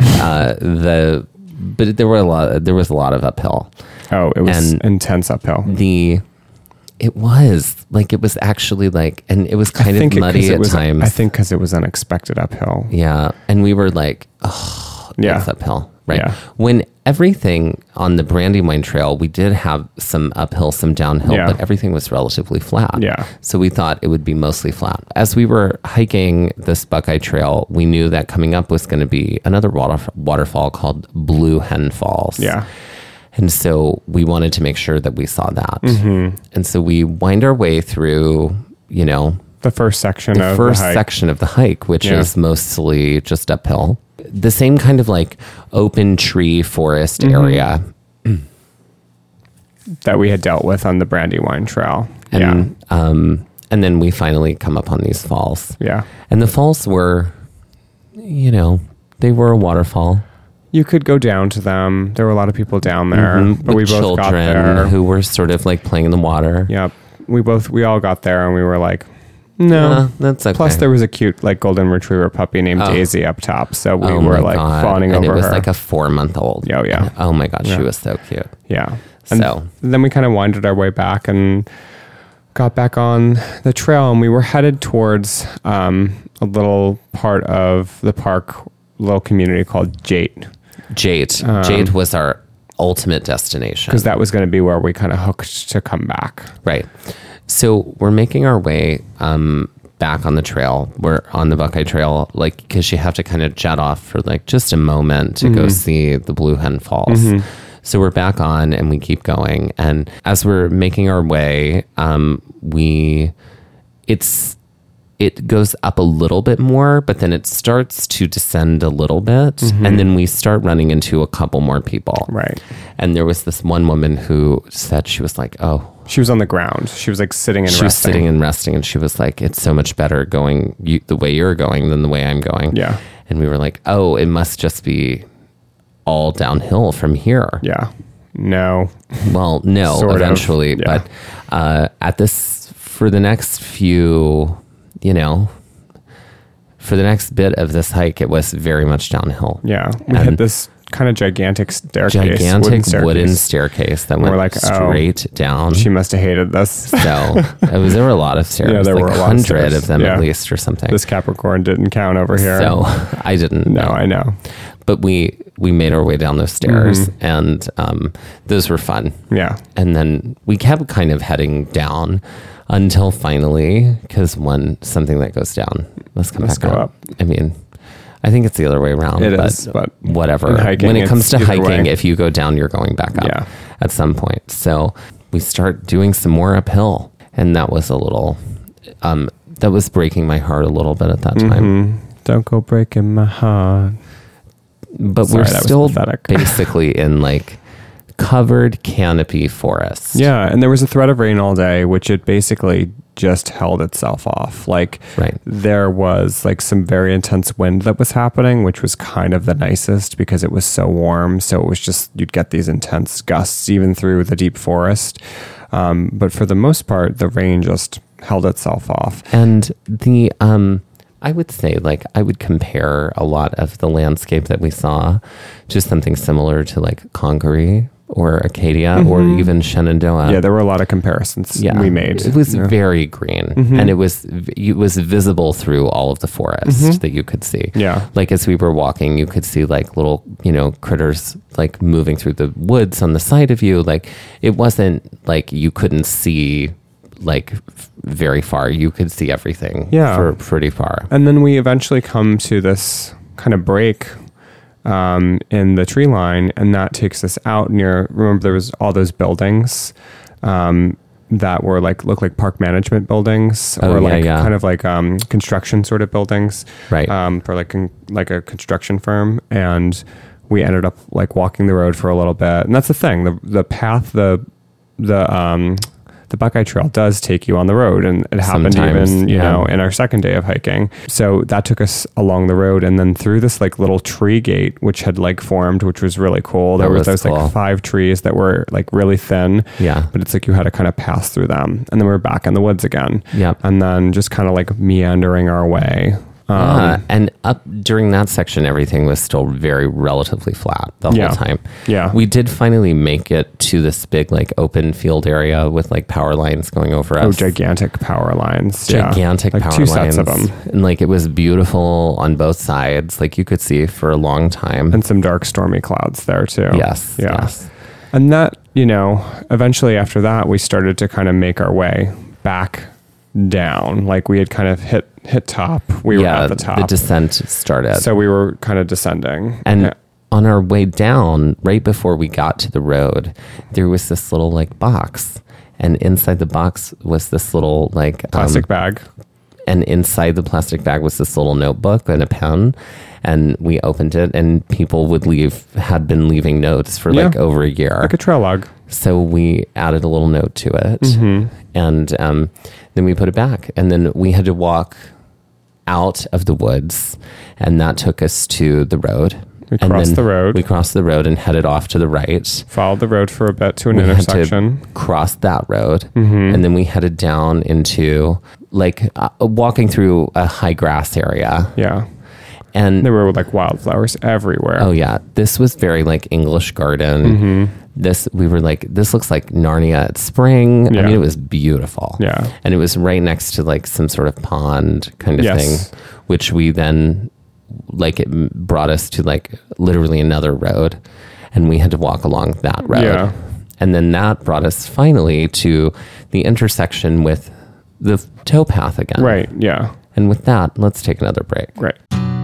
but there was a lot of uphill. Oh, it was intense uphill. It was actually like, and it was kind of muddy at times. I think because it was unexpected uphill. Yeah. And we were like, it's uphill. Right. Yeah. When everything on the Brandywine Trail, we did have some uphill, some downhill, but everything was relatively flat. Yeah. So we thought it would be mostly flat. As we were hiking this Buckeye Trail, we knew that coming up was going to be another waterfall called Blue Hen Falls. Yeah. And so we wanted to make sure that we saw that. Mm-hmm. And so we wind our way through, the first section of the hike, which is mostly just uphill. The same kind of like open tree forest area that we had dealt with on the Brandywine Trail. And, and then we finally come up on these falls. Yeah. And the falls were, they were a waterfall. You could go down to them. There were a lot of people down there, but we both got there. Who were sort of like playing in the water. Yeah. We all got there and we were like, no, that's okay. Plus there was a cute like golden retriever puppy named Daisy up top. So we were like fawning over her. And it was like a 4-month-old. Yeah. Yeah. Oh my God. She was so cute. Yeah. And then we kind of winded our way back and got back on the trail and we were headed towards a little part of the park, little community called Jate. Jade was our ultimate destination. Because that was going to be where we kind of hooked to come back. Right. So we're making our way back on the trail. We're on the Buckeye Trail, like, because you have to kind of jet off for like just a moment to go see the Blue Hen Falls. So we're back on and we keep going. And as we're making our way, it goes up a little bit more, but then it starts to descend a little bit. And then we start running into a couple more people. Right. And there was this one woman who said, she was like, she was on the ground. She was like sitting and resting. She was sitting and resting. And she was like, it's so much better going the way you're going than the way I'm going. Yeah. And we were like, it must just be all downhill from here. Yeah. No. Well, no, sort eventually. Yeah. But for the next few... for the next bit of this hike, it was very much downhill. Yeah. We had this kind of gigantic staircase. Wooden staircase that went like, straight down. She must have hated this. So there were a lot of stairs. Yeah, there were a lot of stairs. 100 of them at least or something. This Capricorn didn't count over here. So I didn't know. I know. But we made our way down those stairs and those were fun. Yeah. And then we kept kind of heading down until finally, because something that goes down must come back up. I mean, I think it's the other way around. But whatever. When it comes to hiking, if you go down, you're going back up at some point. So we start doing some more uphill. And that was a little, that was breaking my heart a little bit at that time. Don't go breaking my heart. But we're still basically in like covered canopy forest. Yeah, and there was a threat of rain all day, which it basically just held itself off. Like there was like some very intense wind that was happening, which was kind of the nicest because it was so warm. So it was just, you'd get these intense gusts even through the deep forest. But for the most part, the rain just held itself off. And I would say, like, I would compare a lot of the landscape that we saw to something similar to like Congaree or Acadia or even Shenandoah. Yeah, there were a lot of comparisons we made. It was very green and it was visible through all of the forest that you could see. Yeah. Like as we were walking, you could see like little, critters like moving through the woods on the side of you. Like it wasn't like you couldn't see like very far. You could see everything for pretty far. And then we eventually come to this kind of break in the tree line, and that takes us out near, remember there was all those buildings that were like, look like park management buildings kind of like construction sort of buildings, right? For like a construction firm. And we ended up like walking the road for a little bit. And that's the thing, the path, the Buckeye Trail does take you on the road, and it happened even, you know, in our second day of hiking. So that took us along the road and then through this like little tree gate, which had like formed, which was really cool. There was cool. Like 5 trees that were like really thin. Yeah. But it's like you had to kind of pass through them. And then we were back in the woods again. Yeah. And then just kind of like meandering our way. And up during that section, everything was still very relatively flat the whole time. Yeah. We did finally make it to this big like open field area with like power lines going over us. Oh, gigantic power lines. Gigantic like power 2 lines. sets of them. And like it was beautiful on both sides. Like you could see for a long time. And some dark stormy clouds there too. Yes. Yeah. Yes. And that, you know, eventually after that, we started to kind of make our way back down. Like we had kind of hit top. We were at the top. The descent started. So we were kind of descending. And on our way down, right before we got to the road, there was this little like box. And inside the box was this little like plastic bag. And inside the plastic bag was this little notebook and a pen. And we opened it, and people had been leaving notes for like over a year. Like a trail log. So we added a little note to it. Mm-hmm. And then we put it back. And then we had to walk out of the woods, and that took us to the road. We crossed the road. We crossed the road and headed off to the right. Followed the road for a bit to an intersection. Had to cross that road. Mm-hmm. And then we headed down into like walking through a high grass area. Yeah. And there were like wildflowers everywhere. Oh yeah. This was very like English garden. Mm-hmm. We were like, this looks like Narnia at spring. Yeah. I mean, it was beautiful. Yeah. And it was right next to like some sort of pond kind of thing, which we then like it brought us to like literally another road, and we had to walk along that road. Yeah. And then that brought us finally to the intersection with the towpath again. Right. Yeah. And with that, let's take another break. Right.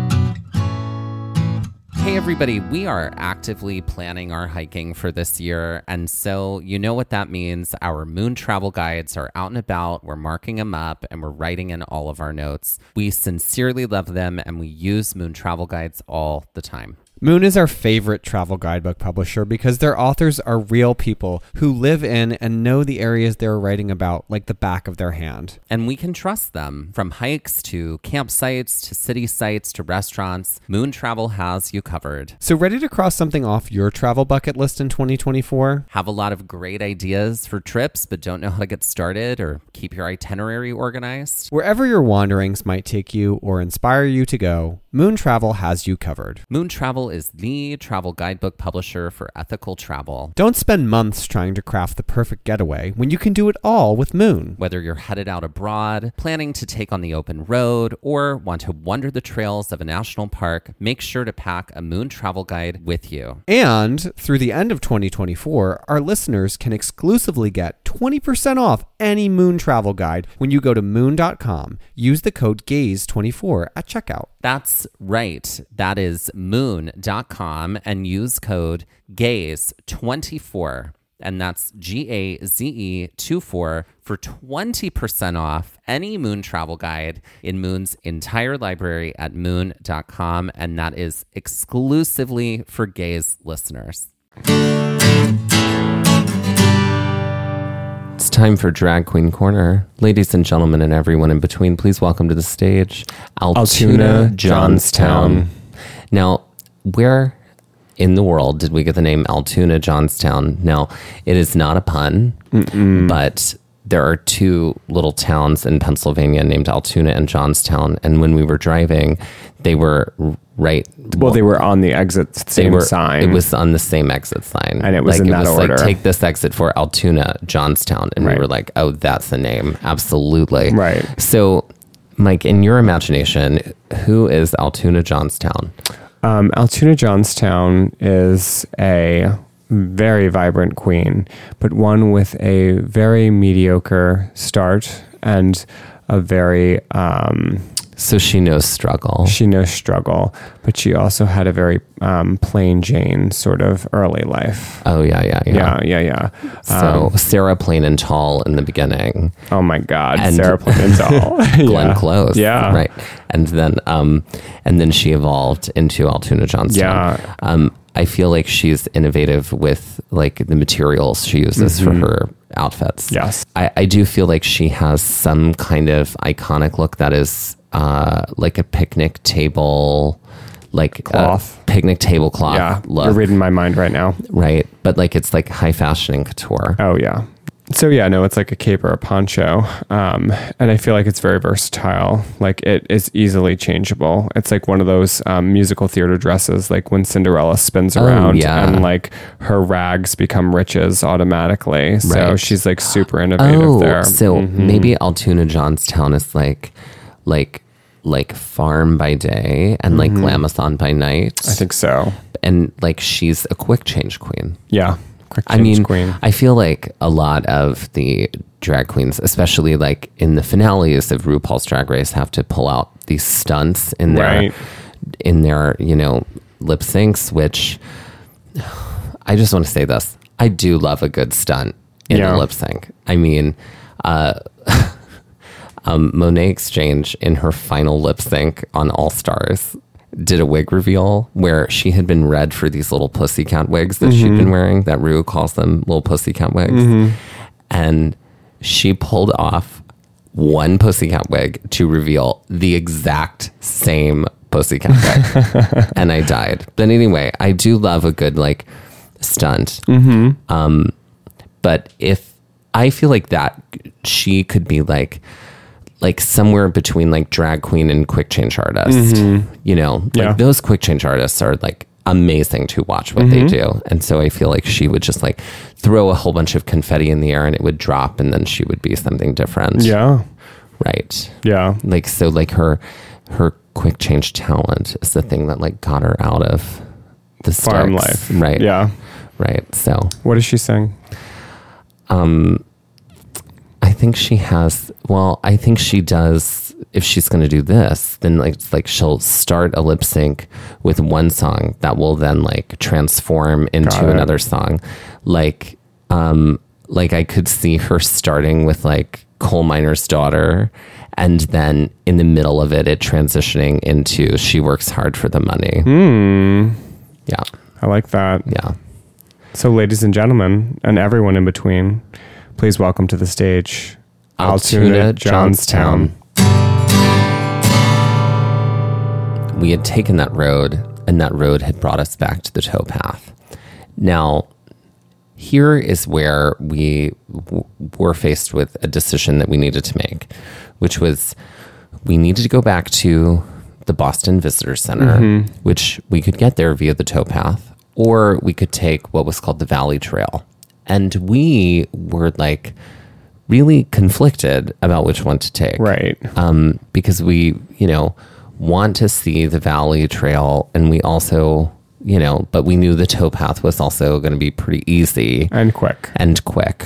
Hey everybody, we are actively planning our hiking for this year, and so you know what that means. Our Moon travel guides are out and about, we're marking them up, and we're writing in all of our notes. We sincerely love them, and we use Moon travel guides all the time. Moon is our favorite travel guidebook publisher because their authors are real people who live in and know the areas they're writing about like the back of their hand. And we can trust them. From hikes to campsites to city sites to restaurants, Moon Travel has you covered. So ready to cross something off your travel bucket list in 2024? Have a lot of great ideas for trips but don't know how to get started or keep your itinerary organized? Wherever your wanderings might take you or inspire you to go, Moon Travel has you covered. Moon Travel is the travel guidebook publisher for ethical travel. Don't spend months trying to craft the perfect getaway when you can do it all with Moon. Whether you're headed out abroad, planning to take on the open road, or want to wander the trails of a national park, make sure to pack a Moon travel guide with you. And through the end of 2024, our listeners can exclusively get 20% off any Moon travel guide when you go to moon.com. Use the code GAZE24 at checkout. That's right. That is moon.com and use code GAZE24. And that's GAZE24 for 20% off any Moon travel guide in Moon's entire library at moon.com. And that is exclusively for Gaze listeners. It's time for Drag Queen Corner. Ladies and gentlemen and everyone in between, please welcome to the stage Altoona Johnstown. Now, where in the world did we get the name Altoona Johnstown? Now, it is not a pun, but there are 2 little towns in Pennsylvania named Altoona and Johnstown. And when we were driving, they were right. Well, they were on the exit sign. It was on the same exit sign. And it was in that order. Like, take this exit for Altoona Johnstown. And we were like, oh, that's the name. Absolutely. Right. So, Mike, in your imagination, who is Altoona Johnstown? Altoona Johnstown is a very vibrant queen, but one with a very mediocre start and a very so she knows struggle. She knows struggle, but she also had a very plain Jane sort of early life. Oh, yeah. So Sarah Plain and Tall in the beginning. Oh, my God. And Sarah Plain and Tall. Glenn Close. Yeah. Right. And then she evolved into Altoona Johnstown. Yeah. I feel like she's innovative with like the materials she uses for her outfits. Yes. I do feel like she has some kind of iconic look that is like a picnic table, like cloth, picnic tablecloth look. You're reading my mind right now. Right. But like it's like high fashion and couture. Oh, yeah. So yeah, no, it's like a cape or a poncho. And I feel like it's very versatile. Like it is easily changeable. It's like one of those musical theater dresses, like when Cinderella spins around and like her rags become riches automatically. So she's like super innovative there. So maybe Altoona Johnstown is like farm by day and like Glamazon by night. I think so. And like she's a quick change queen. Yeah. Queen. I feel like a lot of the drag queens, especially like in the finales of RuPaul's Drag Race, have to pull out these stunts in their lip syncs, which I just want to say this. I do love a good stunt in a lip sync. I mean, Monet Exchange in her final lip sync on All Stars did a wig reveal where she had been red for these little pussycat wigs that she'd been wearing, that Ru calls them little pussycat wigs. And she pulled off one pussycat wig to reveal the exact same pussycat wig. And I died. But anyway, I do love a good like stunt. But if I feel like that she could be like somewhere between like drag queen and quick change artist, like those quick change artists are like amazing to watch what they do. And so I feel like she would just like throw a whole bunch of confetti in the air and it would drop and then she would be something different. Yeah. Right. Yeah. Like, so like her quick change talent is the thing that like got her out of the farm sticks. life. Right. Yeah. Right. So what does she sing? I think she does, if she's going to do this, then like she'll start a lip sync with one song that will then like transform into another song. Like I could see her starting with like Coal Miner's Daughter and then in the middle of it transitioning into She Works Hard for the Money. Yeah. I like that. Yeah. So ladies and gentlemen, and everyone in between, please welcome to the stage Altoona Johnstown. We had taken that road, and that road had brought us back to the towpath. Now, here is where we were faced with a decision that we needed to make, which was we needed to go back to the Boston Visitor Center, which we could get there via the towpath, or we could take what was called the Valley Trail. And we were like really conflicted about which one to take. Right. Because we, want to see the Valley Trail and we also, but we knew the towpath was also going to be pretty easy. And quick. And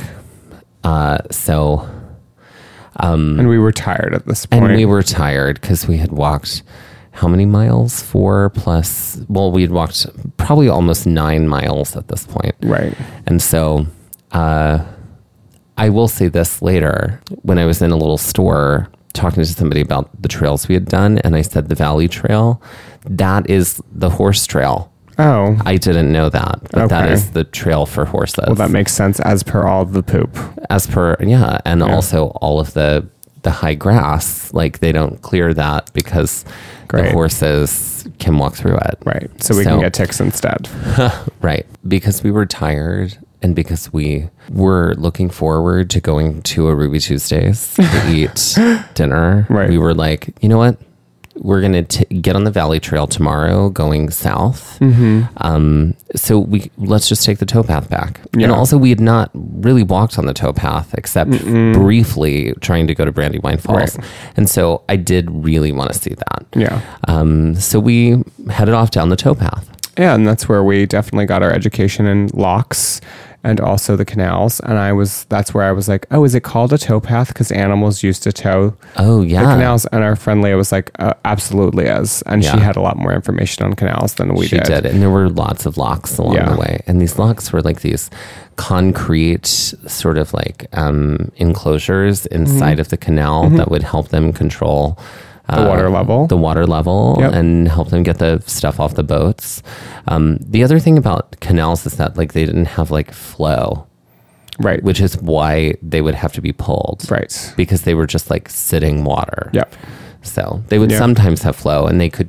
we were tired at this point. And we were tired because we had walked how many miles? 4+, well, we had walked probably almost 9 miles at this point. Right. And so I will say this later, when I was in a little store talking to somebody about the trails we had done, and I said the Valley Trail, that is the horse trail. Oh. I didn't know that, but that is the trail for horses. Well, that makes sense as per all the poop. And also all of the high grass, like they don't clear that because the horses can walk through it. Right. So we can get ticks instead. Right. Because we were tired and because we were looking forward to going to a Ruby Tuesdays to eat dinner. Right. We were like, you know what? We're going to get on the Valley Trail tomorrow going south. So let's just take the towpath back. Yeah. And also we had not really walked on the towpath except briefly trying to go to Brandywine Falls. Right. And so I did really want to see that. Yeah. So we headed off down the towpath. Yeah, and that's where we definitely got our education in locks and also the canals. And that's where I was like, oh, is it called a towpath? Because animals used to tow Oh, yeah. the canals. And our friend Leah was like, absolutely is. And she had a lot more information on canals than we did. She did. And there were lots of locks along the way. And these locks were like these concrete sort of like enclosures inside of the canal that would help them control the water level and help them get the stuff off the boats. The other thing about canals is that like they didn't have like flow, right? Which is why they would have to be pulled, right? Because they were just like sitting water. Yep. So they would sometimes have flow, and they could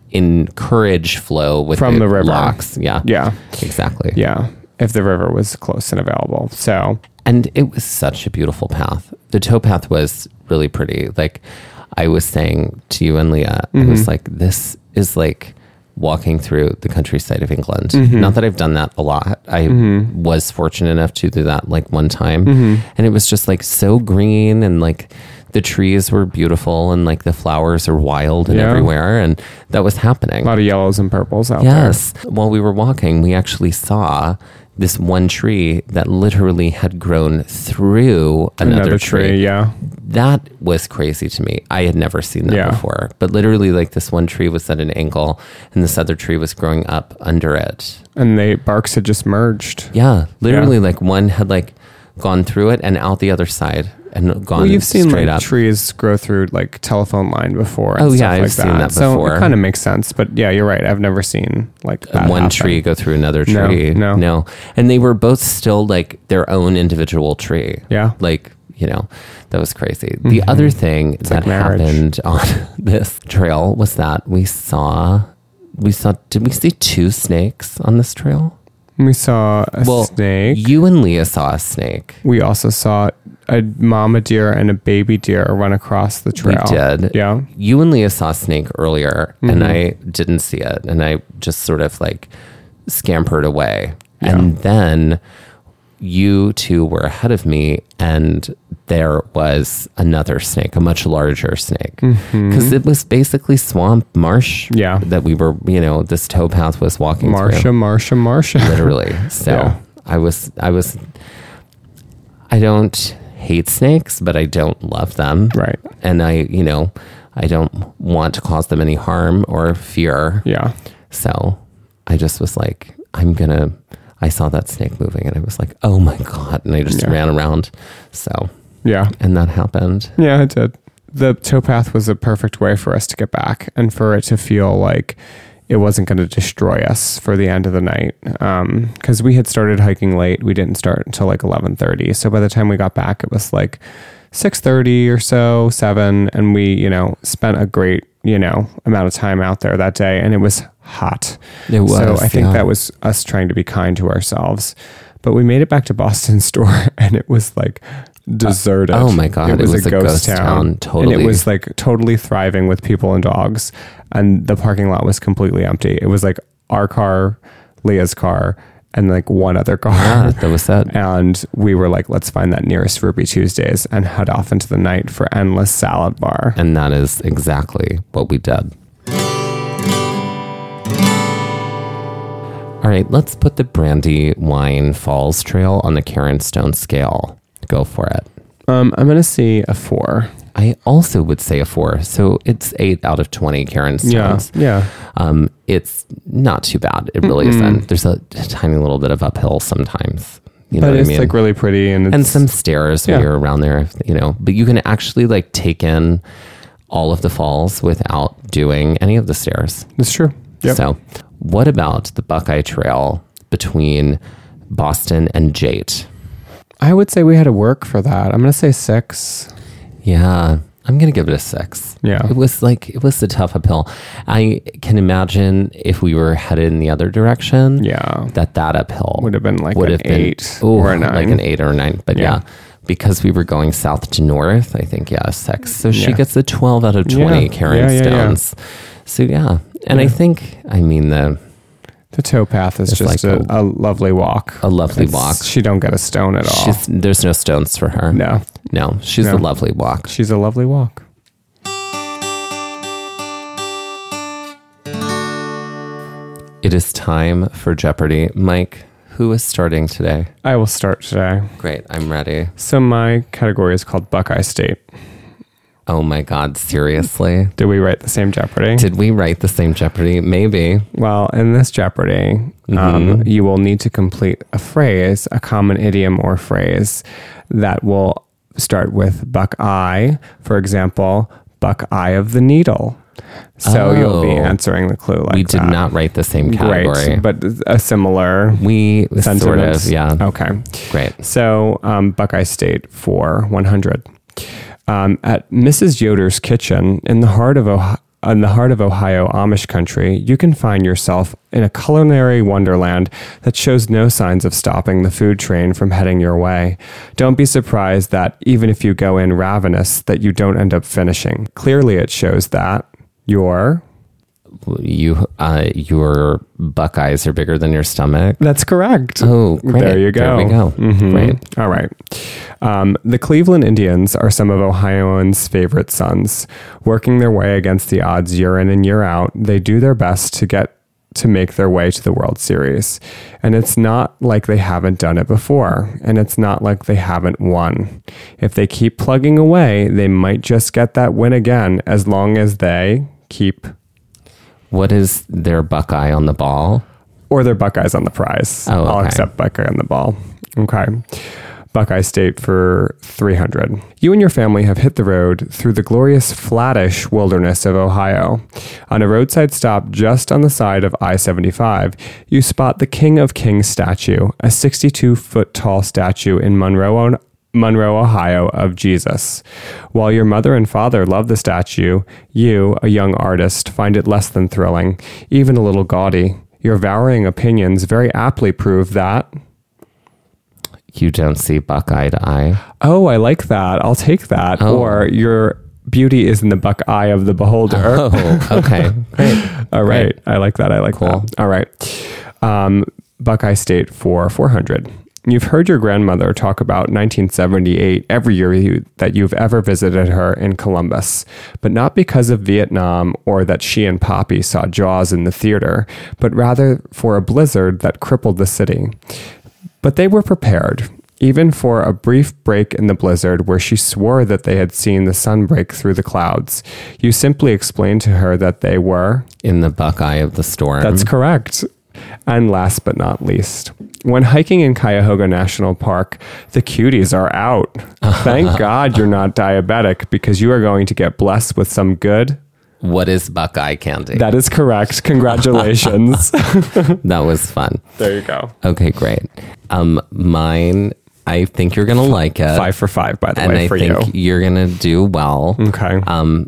encourage flow with from the river locks. Yeah. Yeah. Exactly. Yeah. If the river was close and available. So. And it was such a beautiful path. The towpath was really pretty. Like I was saying to you and Leah, I was like, this is like walking through the countryside of England. Not that I've done that a lot. I was fortunate enough to do that like one time. And it was just like so green, and like the trees were beautiful, and like the flowers are wild and everywhere. And that was happening. A lot of yellows and purples out there. Yes. While we were walking, we actually saw this one tree that literally had grown through another tree. Yeah. That was crazy to me. I had never seen that before. But literally, like, this one tree was at an angle, and this other tree was growing up under it. And the barks had just merged. Yeah. Literally, like, one had, like, gone through it and out the other side and gone you've seen straight like up. trees grow through like telephone line before. And Oh, stuff yeah, I've like seen that So before. it kind of makes sense. But yeah, you're right. I've never seen like that one happen. tree go through another tree. No. And they were both still like their own individual tree. Yeah. Like, you know, that was crazy. The other thing that like marriage. happened on this trail was that we saw, did we see 2 snakes on this trail? We saw a snake. You and Leah saw a snake. We also saw a mama deer and a baby deer run across the trail. We did. Yeah. You and Leah saw a snake earlier, and I didn't see it. And I just sort of like scampered away. Yeah. And then you two were ahead of me, and there was another snake, a much larger snake. Because it was basically swamp marsh that we were, you know, this towpath was walking through. Marsha. Literally. So I don't hate snakes, but I don't love them. Right. And I don't want to cause them any harm or fear. Yeah. So I just was like, I saw that snake moving, and I was like, oh my God. And I just ran around. So, yeah. And that happened. Yeah, it did. The towpath was a perfect way for us to get back and for it to feel like it wasn't going to destroy us for the end of the night. Because we had started hiking late. We didn't start until like 11:30. So by the time we got back, it was like 6:30 or so, 7. And we, you know, spent a great, you know, amount of time out there that day. And it was hot. It was. So I think that was us trying to be kind to ourselves. But we made it back to Boston store, and it was like deserted. Oh my God. It was a ghost town. Totally. And it was like totally thriving with people and dogs. And the parking lot was completely empty. It was like our car, Leah's car, and like one other car. Yeah, that was it. And we were like, let's find that nearest Ruby Tuesdays and head off into the night for endless salad bar. And that is exactly what we did. All right, let's put the Brandywine Falls Trail on the Karen Stone scale. Go for it. I'm going to see a 4. I also would say a 4. So it's 8 out of 20 Karen Stones. Yeah. It's not too bad. It really isn't. There's a tiny little bit of uphill sometimes. You know but what it's I mean? like really pretty. And some stairs when you're around there, you know. But you can actually like take in all of the falls without doing any of the stairs. It's true. Yep. So what about the Buckeye Trail between Boston and Jate? I would say we had to work for that. I'm going to say 6. Yeah, I'm going to give it a 6. Yeah. It was a tough uphill. I can imagine if we were headed in the other direction, that uphill would have been like an 8 or a 9. Like an 8 or a 9. But yeah, because we were going south to north, I think, 6. So she gets a 12 out of 20 Karen Stones. So yeah. And I think, I mean, the towpath is just like a lovely walk. A lovely walk. She don't get a stone at all. There's no stones for her. No. She's a lovely walk. She's a lovely walk. It is time for Jeopardy. Mike, who is starting today? I will start today. Great, I'm ready. So my category is called Buckeye State. Oh my God, seriously? Did we write the same Jeopardy? Did we write the same Jeopardy? Maybe. Well, in this Jeopardy, you will need to complete a phrase, a common idiom or phrase that will start with Buckeye. For example, Buckeye of the Needle. So you'll be answering the clue like that. We did not write the same category. Great, but a similar sentiment. Sort of, yeah. Okay. Great. So Buckeye State for 100. At Mrs. Yoder's Kitchen in the heart of Ohio Amish country, you can find yourself in a culinary wonderland that shows no signs of stopping the food train from heading your way. Don't be surprised that even if you go in ravenous, that you don't end up finishing. Clearly, it shows that your Buckeyes are bigger than your stomach. That's correct. Oh, great. There you go. There we go. Mm-hmm. Great. All right. The Cleveland Indians are some of Ohioans' favorite sons. Working their way against the odds year in and year out, they do their best to make their way to the World Series. And it's not like they haven't done it before. And it's not like they haven't won. If they keep plugging away, they might just get that win again as long as they keep... What is their Buckeye on the ball? Or their Buckeyes on the prize. Oh, okay. I'll accept Buckeye on the ball. Okay. Buckeye State for 300. You and your family have hit the road through the glorious flattish wilderness of Ohio. On a roadside stop just on the side of I-75, you spot the King of Kings statue, a 62-foot tall statue in Monroe, Ohio, of Jesus. While your mother and father love the statue, you, a young artist, find it less than thrilling, even a little gaudy. Your varying opinions very aptly prove that... You don't see Buckeye to eye. Oh, I like that. I'll take that. Oh. Or your beauty is in the buckeye of the beholder. Oh, okay. Great. All right. Great. I like that. I like cool. that. All right. Buckeye State for 400. You've heard your grandmother talk about 1978 every year that you've ever visited her in Columbus, but not because of Vietnam or that she and Poppy saw Jaws in the theater, but rather for a blizzard that crippled the city. But they were prepared, even for a brief break in the blizzard where she swore that they had seen the sun break through the clouds. You simply explained to her that they were... In the Buckeye of the storm. That's correct. And last but not least, when hiking in Cuyahoga National Park, the cuties are out. Thank God you're not diabetic because you are going to get blessed with some good... What is Buckeye candy? That is correct. Congratulations. That was fun. There you go. Okay, great. Mine, I think you're going to like it. 5 for 5, by the and way, for you. And I think you're going to do well. Okay.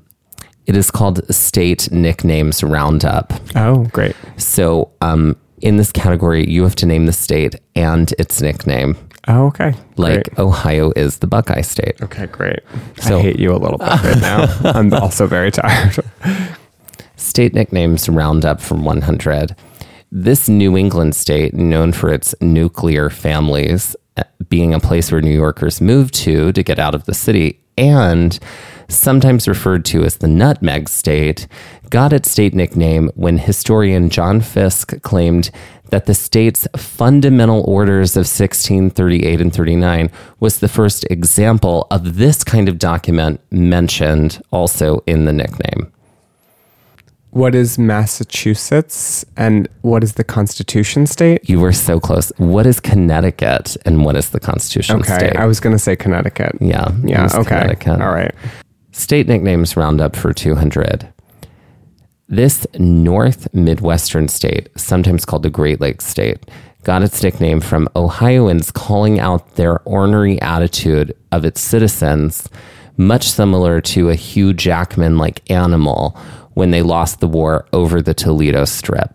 It is called State Nicknames Roundup. Oh, great. So in this category, you have to name the state and its nickname. Oh, okay. Like great. Ohio is the Buckeye State. Okay, great. So, I hate you a little bit right now. I'm also very tired. State Nicknames Roundup from 100. This New England state, known for its nuclear families, being a place where New Yorkers move to get out of the city, and sometimes referred to as the Nutmeg State, got its state nickname when historian John Fiske claimed that the state's fundamental orders of 1638 and 39 was the first example of this kind of document mentioned also in the nickname. What is Massachusetts and what is the Constitution state? You were so close. What is Connecticut and what is the Constitution state? I was going to say Connecticut. Yeah. Okay. Connecticut. All right. State nicknames roundup for 200. This North Midwestern state, sometimes called the Great Lakes state, got its nickname from Ohioans calling out their ornery attitude of its citizens, much similar to a Hugh Jackman-like animal when they lost the war over the Toledo Strip.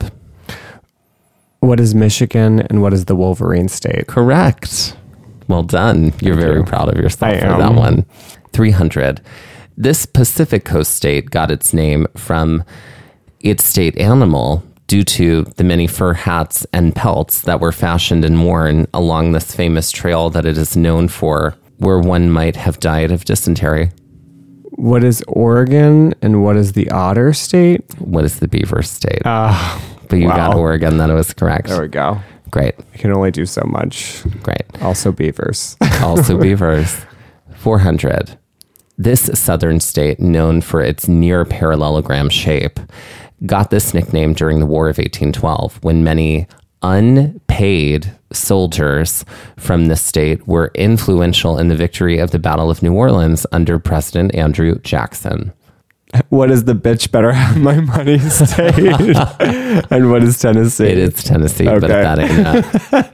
What is Michigan and what is the Wolverine state? Correct. Well done. You're very proud of yourself for that one. 300. This Pacific Coast state got its name from its state animal due to the many fur hats and pelts that were fashioned and worn along this famous trail that it is known for, where one might have died of dysentery. What is Oregon and what is the Otter state? What is the Beaver state? but you got Oregon. That was correct. There we go. Great. I can only do so much. Great. Also beavers. Also beavers. 400. This southern state, known for its near parallelogram shape, got this nickname during the War of 1812, when many unpaid soldiers from the state were influential in the victory of the Battle of New Orleans under President Andrew Jackson. What is the bitch better have my money state? And what is Tennessee? It is Tennessee, okay. But that ain't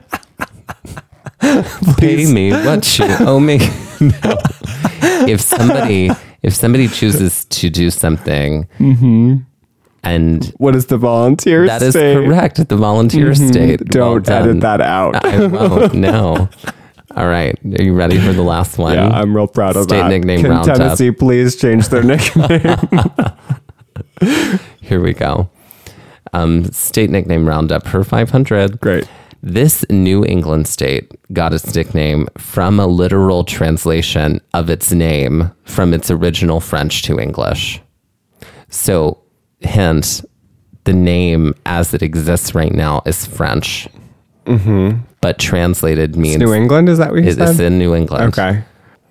pay me what you owe me. No. If somebody chooses to do something, and what is the volunteer that state? That is correct. The volunteer state. Don't edit that out. I won't. No. All right. Are you ready for the last one? Yeah, I'm real proud of State that. nickname Can roundup. Tennessee please change their nickname? Here we go. State nickname roundup for 500. Great. This New England state got its nickname from a literal translation of its name from its original French to English. So, hence, the name as it exists right now is French. Mm-hmm. But translated means... It's New England, is that what you said? It's in New England. Okay.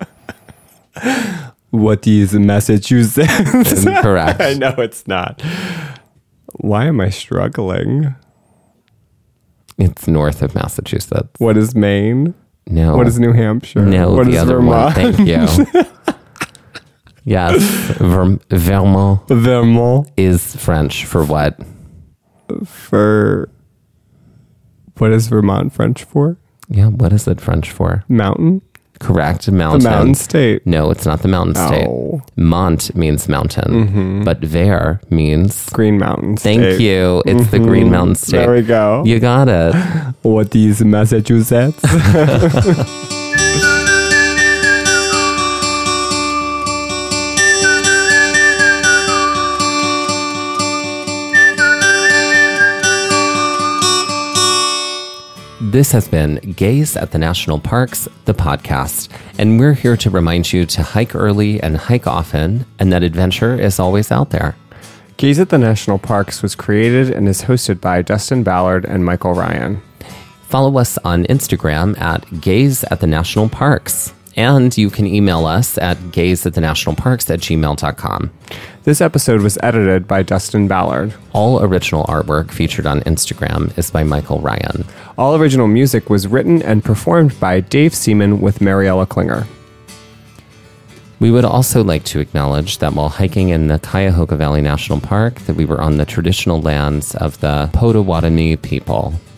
What is Massachusetts? Correct. I know it's not. Why am I struggling? It's north of Massachusetts. What is Maine? No. What is New Hampshire? No, what the is other Vermont? one. Thank you. Yes. Vermont. Vermont. Is French for what? For... What is Vermont French for? Yeah, what is it French for? Mountain? Correct, mountain. The mountain state. No, it's not the mountain state. Mont means mountain, but Ver means... Green Mountain State. Thank you. It's the Green Mountain State. There we go. You got it. What is Massachusetts? This has been Gaze at the National Parks, the podcast, and we're here to remind you to hike early and hike often, and that adventure is always out there. Gaze at the National Parks was created and is hosted by Dustin Ballard and Michael Ryan. Follow us on Instagram at Gaze at the National Parks, and you can email us at gazeatthenationalparks@gmail.com. This episode was edited by Dustin Ballard. All original artwork featured on Instagram is by Michael Ryan. All original music was written and performed by Dave Seaman with Mariella Klinger. We would also like to acknowledge that while hiking in the Cuyahoga Valley National Park, that we were on the traditional lands of the Potawatomi people.